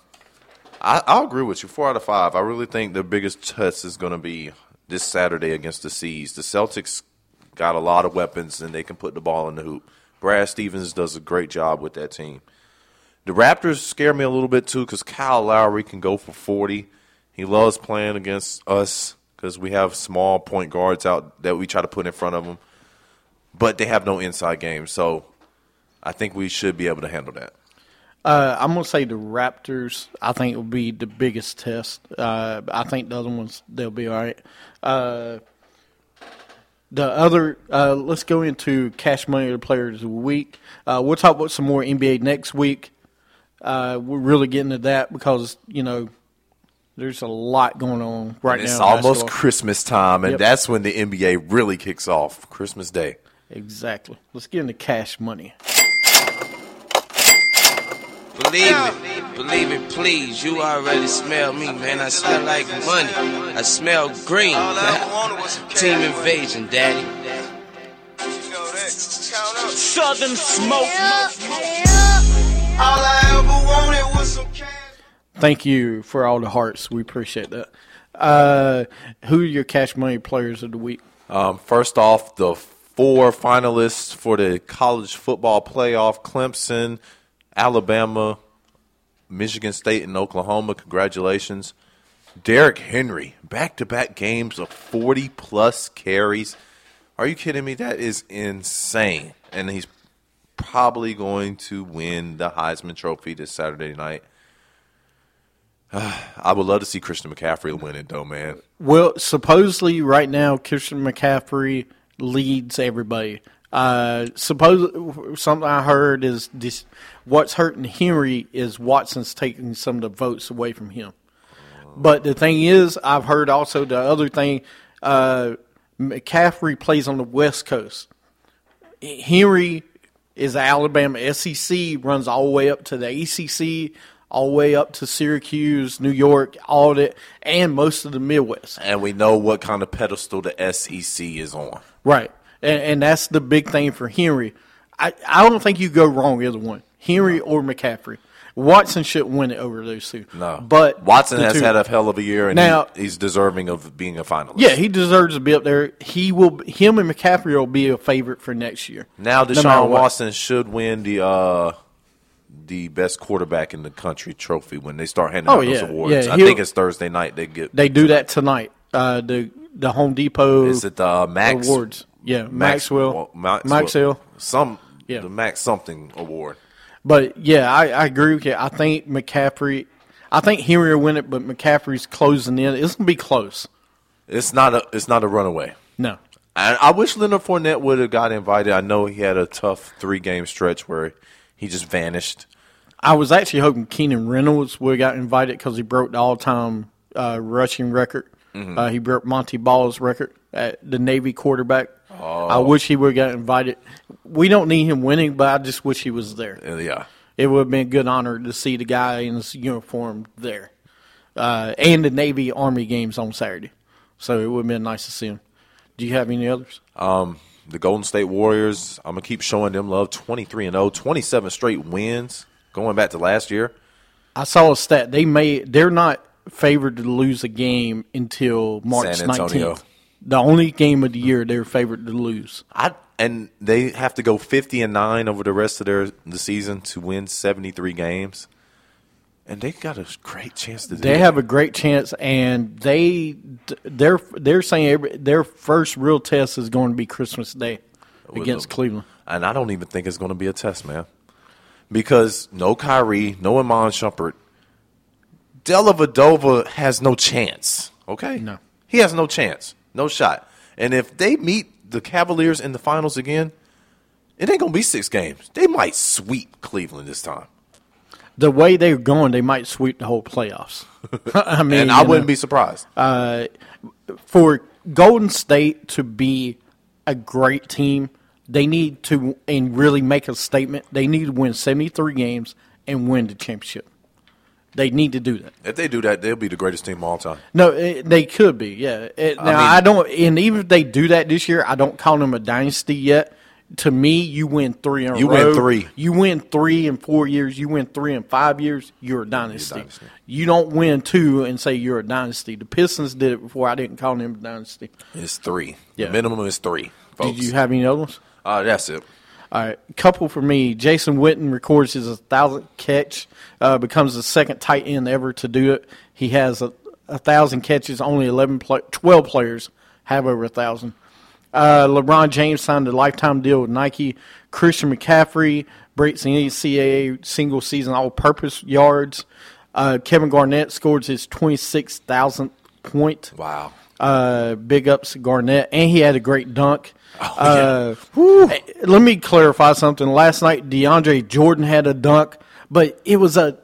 I'll agree with you. 4 out of 5. I really think the biggest test is going to be this Saturday against the C's. The Celtics got a lot of weapons, and they can put the ball in the hoop. Brad Stevens does a great job with that team. The Raptors scare me a little bit, too, because Kyle Lowry can go for 40. He loves playing against us because we have small point guards out that we try to put in front of them. But they have no inside game, so I think we should be able to handle that. I'm going to say the Raptors, I think, will be the biggest test. I think the other ones, they'll be all right. The other, let's go into Cash Money of the Players of the Week. We'll talk about some more NBA next week. We're really getting to that because, there's a lot going on right now. It's almost basketball. Christmas time, and Yep. that's when the NBA really kicks off, Christmas Day. Exactly. Let's get into Cash Money. Believe it, please. You already smell me, man. I smell like money. I smell green. Team Invasion, daddy. Southern smoke. All I ever wanted was some cash. Thank you for all the hearts. We appreciate that. Who are your Cash Money Players of the Week? First off, the 4 finalists for the college football playoff: Clemson, Alabama, Michigan State, and Oklahoma. Congratulations. Derrick Henry, back-to-back games of 40-plus carries. Are you kidding me? That is insane. And he's probably going to win the Heisman Trophy this Saturday night. I would love to see Christian McCaffrey win it, though, man. Well, supposedly right now, Christian McCaffrey leads everybody. Suppose something I heard is this, what's hurting Henry is Watson's taking some of the votes away from him. But the thing is, I've heard also the other thing, McCaffrey plays on the West Coast. Henry is Alabama. SEC runs all the way up to the ACC, all the way up to Syracuse, New York, all that, and most of the Midwest. And we know what kind of pedestal the SEC is on. Right. And that's the big thing for Henry. I don't think you go wrong either one, Henry or McCaffrey. Watson shouldn't win it over those two. No. But Watson has had a hell of a year, and now, he's deserving of being a finalist. Yeah, he deserves to be up there. Him and McCaffrey will be a favorite for next year. Now no matter Deshaun what. Watson should win the best quarterback in the country trophy when they start handing out those awards. Yeah, I think it's Thursday night they do that tonight. The Home Depot Is it the Max Awards. Yeah, Maxwell. The Yeah. Max something award. But, yeah, I agree with you. I think Henry will win it, but McCaffrey's closing in. It's going to be close. It's not a runaway. No. I wish Leonard Fournette would have got invited. I know he had a tough 3-game stretch where he just vanished. I was actually hoping Keenan Reynolds would have got invited because he broke the all-time rushing record. Mm-hmm. He broke Monty Ball's record at the Navy quarterback. I wish he would have got invited. We don't need him winning, but I just wish he was there. Yeah. It would have been a good honor to see the guy in his uniform there. And the Navy-Army games on Saturday. So it would have been nice to see him. Do you have any others? The Golden State Warriors, I'm going to keep showing them love. 23-0, 27 straight wins going back to last year. I saw a stat. They're not favored to lose a game until March San Antonio. 19th. The only game of the year they're favored to lose. And they have to go 50-9 over the rest of the season to win 73 games. And they got a great chance to do They that. have a great chance, and they're saying their first real test is going to be Christmas Day against Cleveland. And I don't even think it's going to be a test, man. Because no Kyrie, no Iman Shumpert. Dellavedova has no chance, okay? No. He has no chance, no shot. And if they meet the Cavaliers in the finals again, it ain't going to be 6 games. They might sweep Cleveland this time. The way they're going, they might sweep the whole playoffs. I mean, And I wouldn't be surprised. For Golden State to be a great team, they need to and really make a statement. They need to win 73 games and win the championship. They need to do that. If they do that, they'll be the greatest team of all time. No, they could be. Yeah. I don't. And even if they do that this year, I don't call them a dynasty yet. To me, you win 3 in a row. You win 3. You win 3 in 4 years. You win 3 in 5 years. You're a dynasty. You don't win 2 and say you're a dynasty. The Pistons did it before. I didn't call them a dynasty. It's 3. Yeah. The minimum is 3, folks. Did you have any other ones? That's it. All right, couple for me. Jason Witten records his 1,000th catch, becomes the second tight end ever to do it. He has 1,000 catches. Only 12 players have over 1,000. LeBron James signed a lifetime deal with Nike. Christian McCaffrey breaks the NCAA single-season all-purpose yards. Kevin Garnett scores his 26,000th point. Wow. Big ups to Garnett, and he had a great dunk. Oh, Let me clarify something. Last night, DeAndre Jordan had a dunk, but he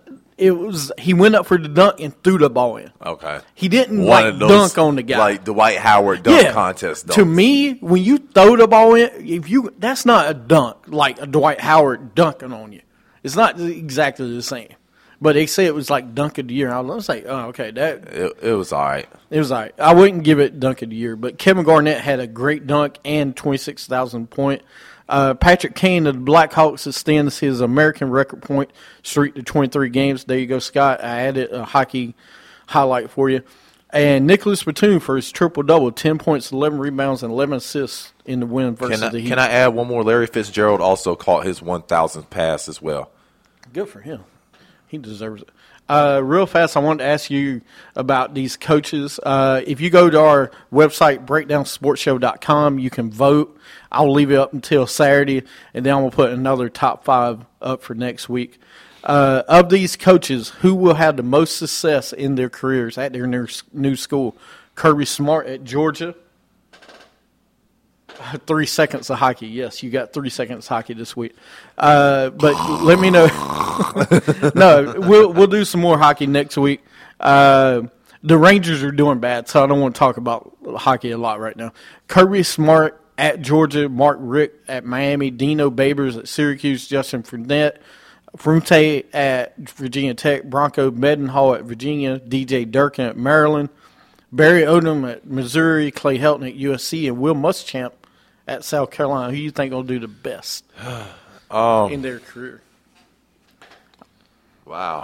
went up for the dunk and threw the ball in. Okay. He didn't One of those, dunk on the guy. Like the Dwight Howard dunk contest. Dunks. To me, when you throw the ball in, that's not a dunk like a Dwight Howard dunking on you. It's not exactly the same. But they say it was like dunk of the year. I was like, oh, okay. It was all right. It was all right. I wouldn't give it dunk of the year. But Kevin Garnett had a great dunk and 26,000 point. Patrick Kane of the Blackhawks extends his American record point streak to 23 games. There you go, Scott. I added a hockey highlight for you. And Nicholas Batum for his triple-double, 10 points, 11 rebounds, and 11 assists in the win versus the Heat. Can I add one more? Larry Fitzgerald also caught his 1,000th pass as well. Good for him. He deserves it. Real fast, I wanted to ask you about these coaches. If you go to our website, breakdownsportshow.com, you can vote. I'll leave it up until Saturday, and then I'm going to put another top 5 up for next week. Of these coaches, who will have the most success in their careers at their new school? Kirby Smart at Georgia. 3 seconds of hockey. Yes, you got 3 seconds of hockey this week. But let me know. No, we'll do some more hockey next week. The Rangers are doing bad, so I don't want to talk about hockey a lot right now. Kirby Smart at Georgia, Mark Richt at Miami, Dino Babers at Syracuse, Justin Fournette, Frunte at Virginia Tech, Bronco Mendenhall at Virginia, DJ Durkin at Maryland, Barry Odom at Missouri, Clay Helton at USC, and Will Muschamp at South Carolina. Who do you think will do the best in their career? Wow.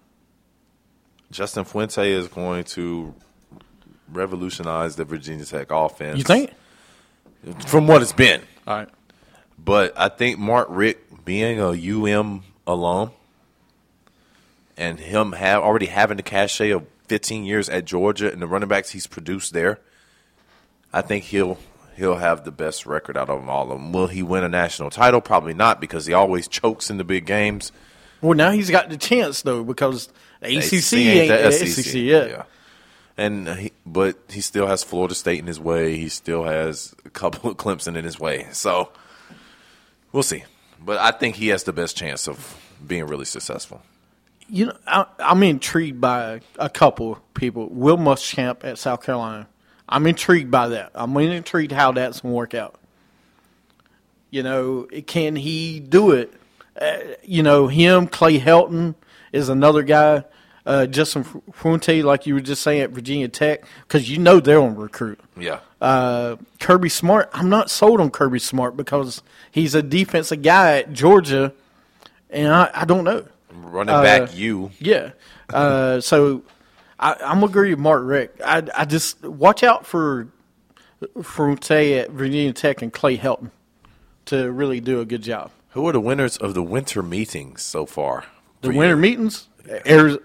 Justin Fuente is going to revolutionize the Virginia Tech offense. You think? From what it's been. All right. But I think Mark Richt being a UM alum and him already having the cachet of 15 years at Georgia and the running backs he's produced there, I think he'll have the best record out of all of them. Will he win a national title? Probably not, because he always chokes in the big games. Well, now he's got the chance, though, because the ACC ain't ain't the the SEC yet. Yeah. And but he still has Florida State in his way. He still has a couple of Clemson in his way. So we'll see. But I think he has the best chance of being really successful. You know, I'm intrigued by a couple people. Will Muschamp at South Carolina. I'm intrigued by that. I'm intrigued how that's going to work out. You know, can he do it? Him, Clay Helton is another guy. Justin Fuente, like you were just saying, at Virginia Tech, because they're on recruit. Yeah. Kirby Smart, I'm not sold on Kirby Smart because he's a defensive guy at Georgia, and I don't know. Running back you. Yeah. So I'm going to agree with Mark Richt. I just watch out for Fuente at Virginia Tech and Clay Helton to really do a good job. Who are the winners of the winter meetings so far? The winter meetings? I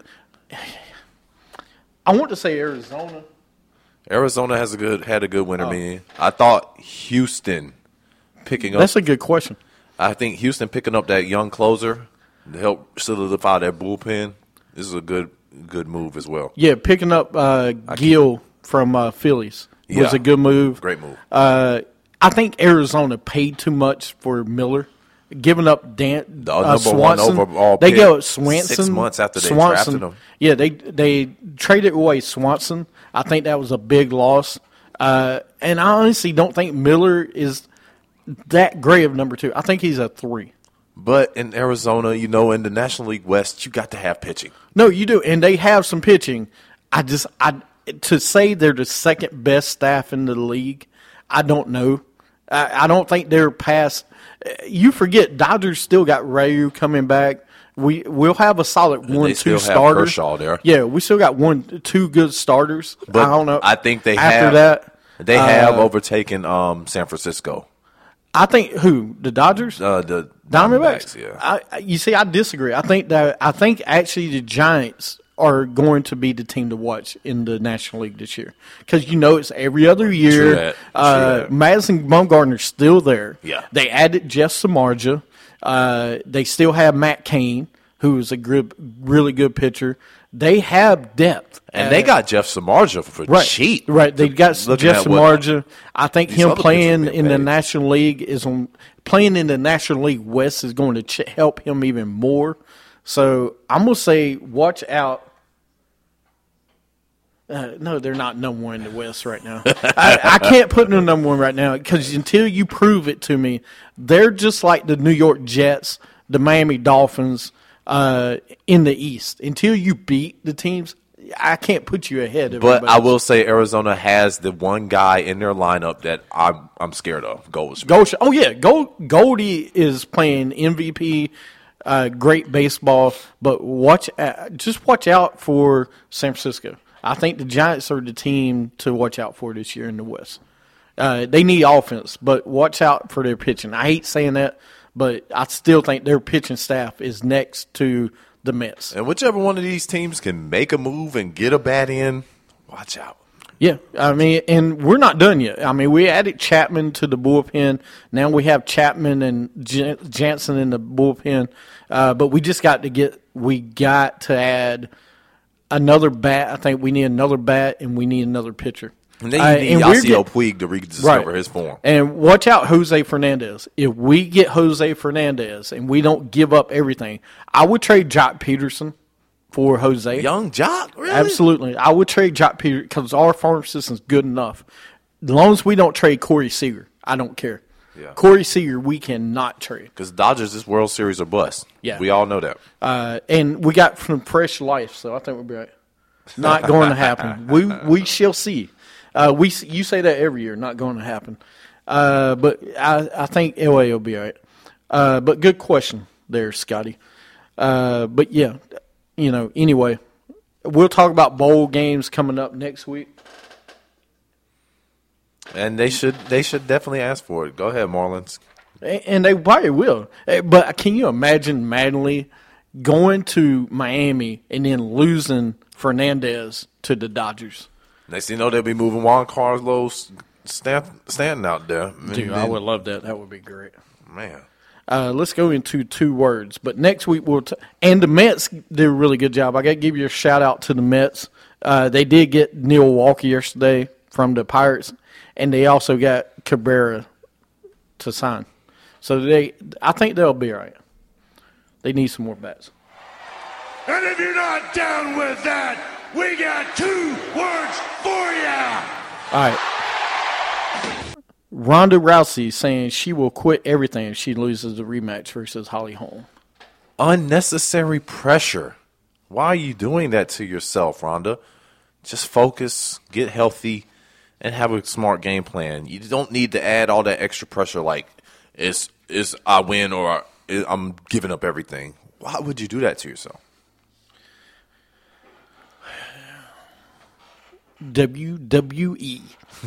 want to say Arizona. Arizona had a good winter meeting. I thought Houston picking up. That's a good question. I think Houston picking up that young closer to help solidify their bullpen. This is a good move as well. Yeah, picking up Gill from Phillies was a good move. Great move. I think Arizona paid too much for Miller. Giving up number Swanson. one overall they pick go Swanson 6 months after they drafted him. Yeah, they traded away Swanson. I think that was a big loss. And I honestly don't think Miller is that great of number 2. I think he's a 3. But in Arizona, in the National League West, you got to have pitching. No, you do, and they have some pitching. To say they're the second best staff in the league, I don't know. I don't think they're past. You forget, Dodgers still got Ryu coming back. We'll have a solid 1-2 starter. Kershaw there. Yeah, we still got 1-2 good starters. But I don't know. I think they have overtaken San Francisco. I think who? The Dodgers? The Diamondbacks. Yeah. You see, I disagree. I think actually the Giants are going to be the team to watch in the National League this year because it's every other year. True that. Madison Bumgarner's still there. Yeah. They added Jeff Samardzija. They still have Matt Cain, who is a really good pitcher. They have depth. And they got Jeff Samardzija for cheap. Right. They got Jeff Samardzija. I think him playing in the National League playing in the National League West is going to help him even more. So I'm going to say watch out. No, they're not number 1 in the West right now. I can't put them number 1 right now because until you prove it to me, they're just like the New York Jets, the Miami Dolphins in the East. Until you beat the teams, I can't put you ahead of everybody. But I will say Arizona has the one guy in their lineup that I'm scared of, Goldschmidt. Oh, yeah. Goldie is playing MVP, great baseball, but just watch out for San Francisco. I think the Giants are the team to watch out for this year in the West. They need offense, but watch out for their pitching. I hate saying that, but I still think their pitching staff is next to the Mets. And whichever one of these teams can make a move and get a bat in, watch out. Yeah, I mean, and we're not done yet. I mean, we added Chapman to the bullpen. Now we have Chapman and Jansen in the bullpen. But we just got to add another bat. I think we need another bat, and we need another pitcher. And then you need we're Yasiel Puig to rediscover his form. And watch out, Jose Fernandez. If we get Jose Fernandez and we don't give up everything, I would trade Jock Peterson for Jose. Young Jock, really? Absolutely. I would trade Jock Peterson because our farm system's good enough. As long as we don't trade Corey Seager, I don't care. Yeah. Corey Seager, we cannot trade. Because Dodgers, this World Series are bust. Yeah. We all know that. And we got some fresh life, so I think we'll be right. Not going to happen. We shall see. You say that every year, not going to happen. But I think LA will be all right. But good question there, Scotty. But yeah, anyway, we'll talk about bowl games coming up next week. And they should definitely ask for it. Go ahead, Marlins. And they probably will. But can you imagine Mattingly going to Miami and then losing Fernandez to the Dodgers? Next thing you know, they'll be moving Juan Carlos Stanton out there. Dude, I would love that. That would be great. Man. Let's go into 2 words. But next week and the Mets did a really good job. I got to give you a shout out to the Mets. They did get Neil Walker yesterday from the Pirates, and they also got Cabrera to sign. So I think they'll be all right. They need some more bats. And if you're not down with that, we got 2 words for ya. All right. Ronda Rousey saying she will quit everything if she loses the rematch versus Holly Holm. Unnecessary pressure. Why are you doing that to yourself, Ronda? Just focus, get healthy, and have a smart game plan. You don't need to add all that extra pressure like is I win or I'm giving up everything. Why would you do that to yourself? WWE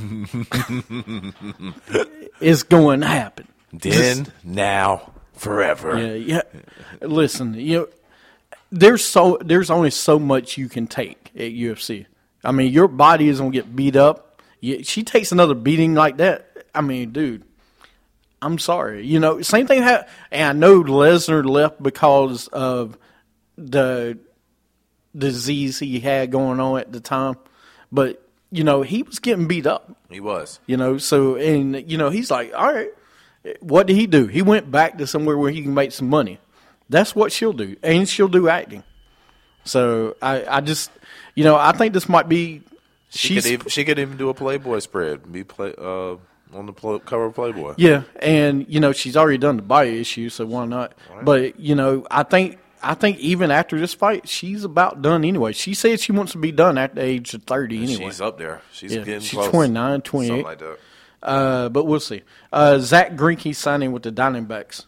is going to happen. Then, now, forever. Yeah. Listen, there's only so much you can take at UFC. I mean, your body is going to get beat up. She takes another beating like that. I mean, dude, I'm sorry. Same thing happened. And I know Lesnar left because of the disease he had going on at the time. But, he was getting beat up. He was. He's like, all right, what did he do? He went back to somewhere where he can make some money. That's what she'll do. And she'll do acting. So, I just, I think this might be. She could even do a Playboy spread. On the cover of Playboy. Yeah, and, she's already done the body issue, so why not? Right. But, I think even after this fight, she's about done anyway. She said she wants to be done at the age of 30 anyway. She's up there. She's getting close. She's 29, 28. Something like that. But we'll see. Zach Greinke signing with the Diamondbacks.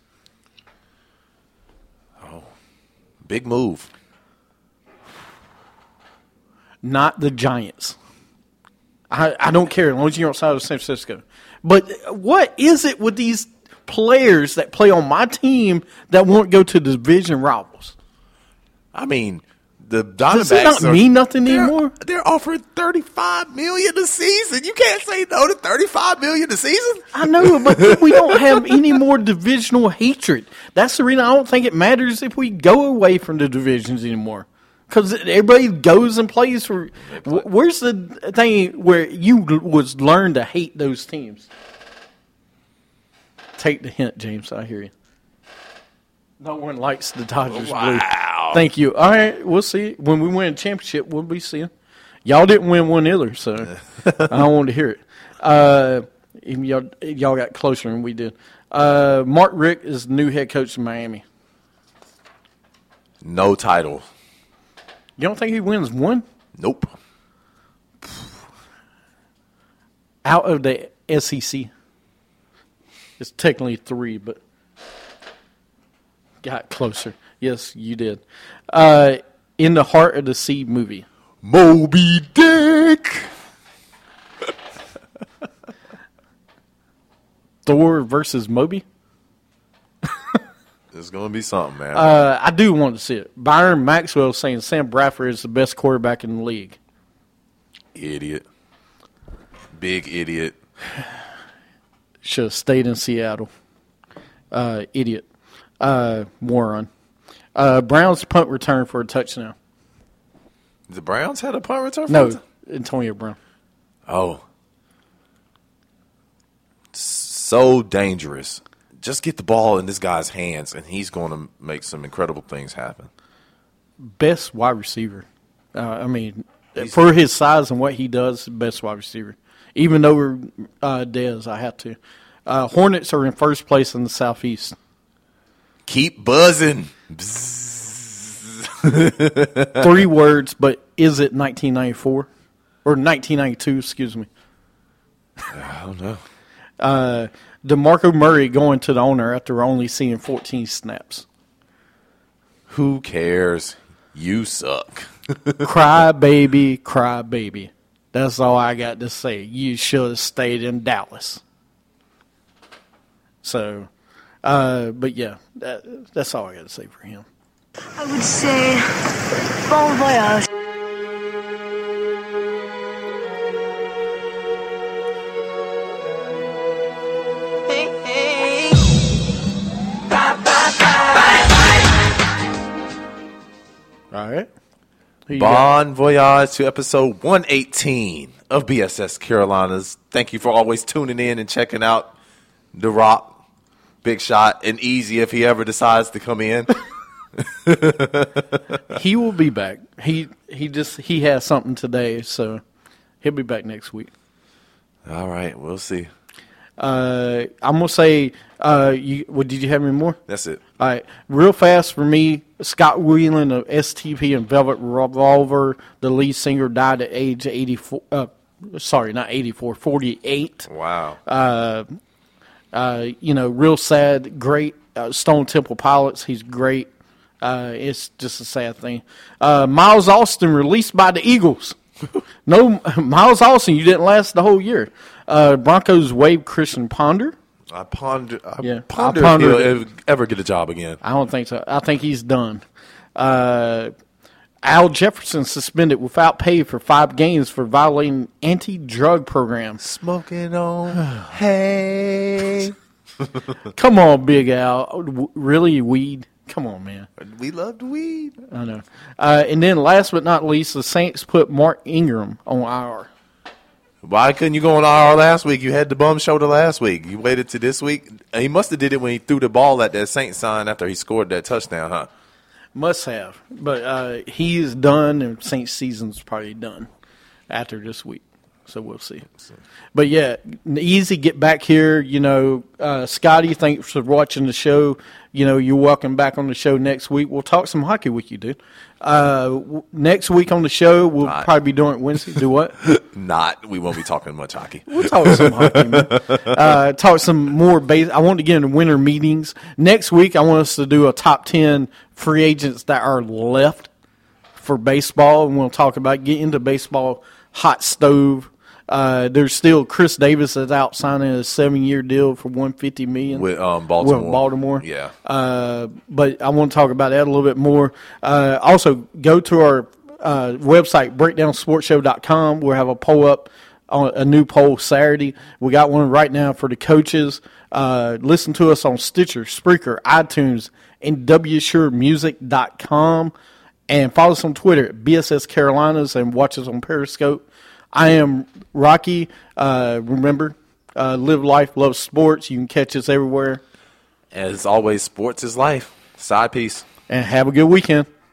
Oh, big move. Not the Giants. I don't care as long as you're outside of San Francisco. But what is it with these players that play on my team that won't go to the division rivals? I mean, the Diamondbacks does it not mean nothing anymore? They're offering $35 million a season. You can't say no to $35 million a season. I know, but we don't have any more divisional hatred. That's the reason I don't think it matters if we go away from the divisions anymore. Because everybody goes and plays for. Where's the thing where you was learn to hate those teams? Take the hint, James. I hear you. No one likes the Dodgers blue. Thank you. All right, we'll see. When we win a championship, we'll be seeing. Y'all didn't win one either, so I don't want to hear it. Even y'all got closer than we did. Mark Richt is the new head coach in Miami. No title. You don't think he wins one? Nope. Out of the SEC. It's technically 3, but got closer. Yes, you did. In the Heart of the Sea movie. Moby Dick. Thor versus Moby. It's going to be something, man. I do want to see it. Byron Maxwell saying Sam Bradford is the best quarterback in the league. Idiot. Big idiot. Should have stayed in Seattle. Idiot. Moron. Browns punt return for a touchdown. The Browns had a punt return? No, Antonio Brown. Oh. so dangerous. Just get the ball in this guy's hands, and he's going to make some incredible things happen. Best wide receiver. For his size and what he does, best wide receiver. Even over Dez, I have to. Hornets are in first place in the Southeast. Keep buzzing. 3 words, but is it 1994? Or 1992, excuse me. I don't know. DeMarco Murray going to the owner after only seeing 14 snaps. Who cares? You suck. Cry, baby, cry, baby. That's all I got to say. You should have stayed in Dallas. So, but yeah, that's all I got to say for him. I would say bon voyage. All right. Bon voyage to episode 118 of BSS Carolinas. Thank you for always tuning in and checking out The Rock, Big Shot, and Easy if he ever decides to come in. He will be back. He has something today, so he'll be back next week. All right, we'll see. I'm gonna say, did you have any more? That's it. All right, real fast for me. Scott Whelan of STP and Velvet Revolver, the lead singer, died at age 84. Sorry, not 84, 48. Wow. Real sad. Great. Stone Temple Pilots. He's great. It's just a sad thing. Miles Austin released by the Eagles. No, Miles Austin, you didn't last the whole year. Broncos waived Christian Ponder. I ponder if he'll ever get a job again. I don't think so. I think he's done. Al Jefferson suspended without pay for 5 games for violating anti-drug program. Smoking on, hey. Come on, Big Al. Really, weed? Come on, man. We loved weed. I know. And then last but not least, the Saints put Mark Ingram on IR. Why couldn't you go on IR last week? You had the bum shoulder last week. You waited to this week. He must have did it when he threw the ball at that Saints sign after he scored that touchdown, huh? Must have. But he is done, and Saints season's probably done after this week. So we'll see. But, yeah, easy get back here. Scotty, thanks for watching the show. You're welcome back on the show next week. We'll talk some hockey with you, dude. Next week on the show, we'll probably be doing it Wednesday. Do what? We won't be talking much hockey. We'll talk some hockey, man. Talk some more base. I want to get into winter meetings. Next week, I want us to do a top 10 free agents that are left for baseball. And we'll talk about getting into baseball hot stove. There's still Chris Davis that's out signing a 7-year deal for $150 million with Baltimore. Yeah. But I want to talk about that a little bit more. Also, go to our website, breakdownsportshow.com. We'll have a poll up, on a new poll Saturday. We got one right now for the coaches. Listen to us on Stitcher, Spreaker, iTunes, and WSureMusic.com. And follow us on Twitter at BSS Carolinas and watch us on Periscope. I am Rocky. Remember, live life, love sports. You can catch us everywhere. As always, sports is life. Side piece. And have a good weekend.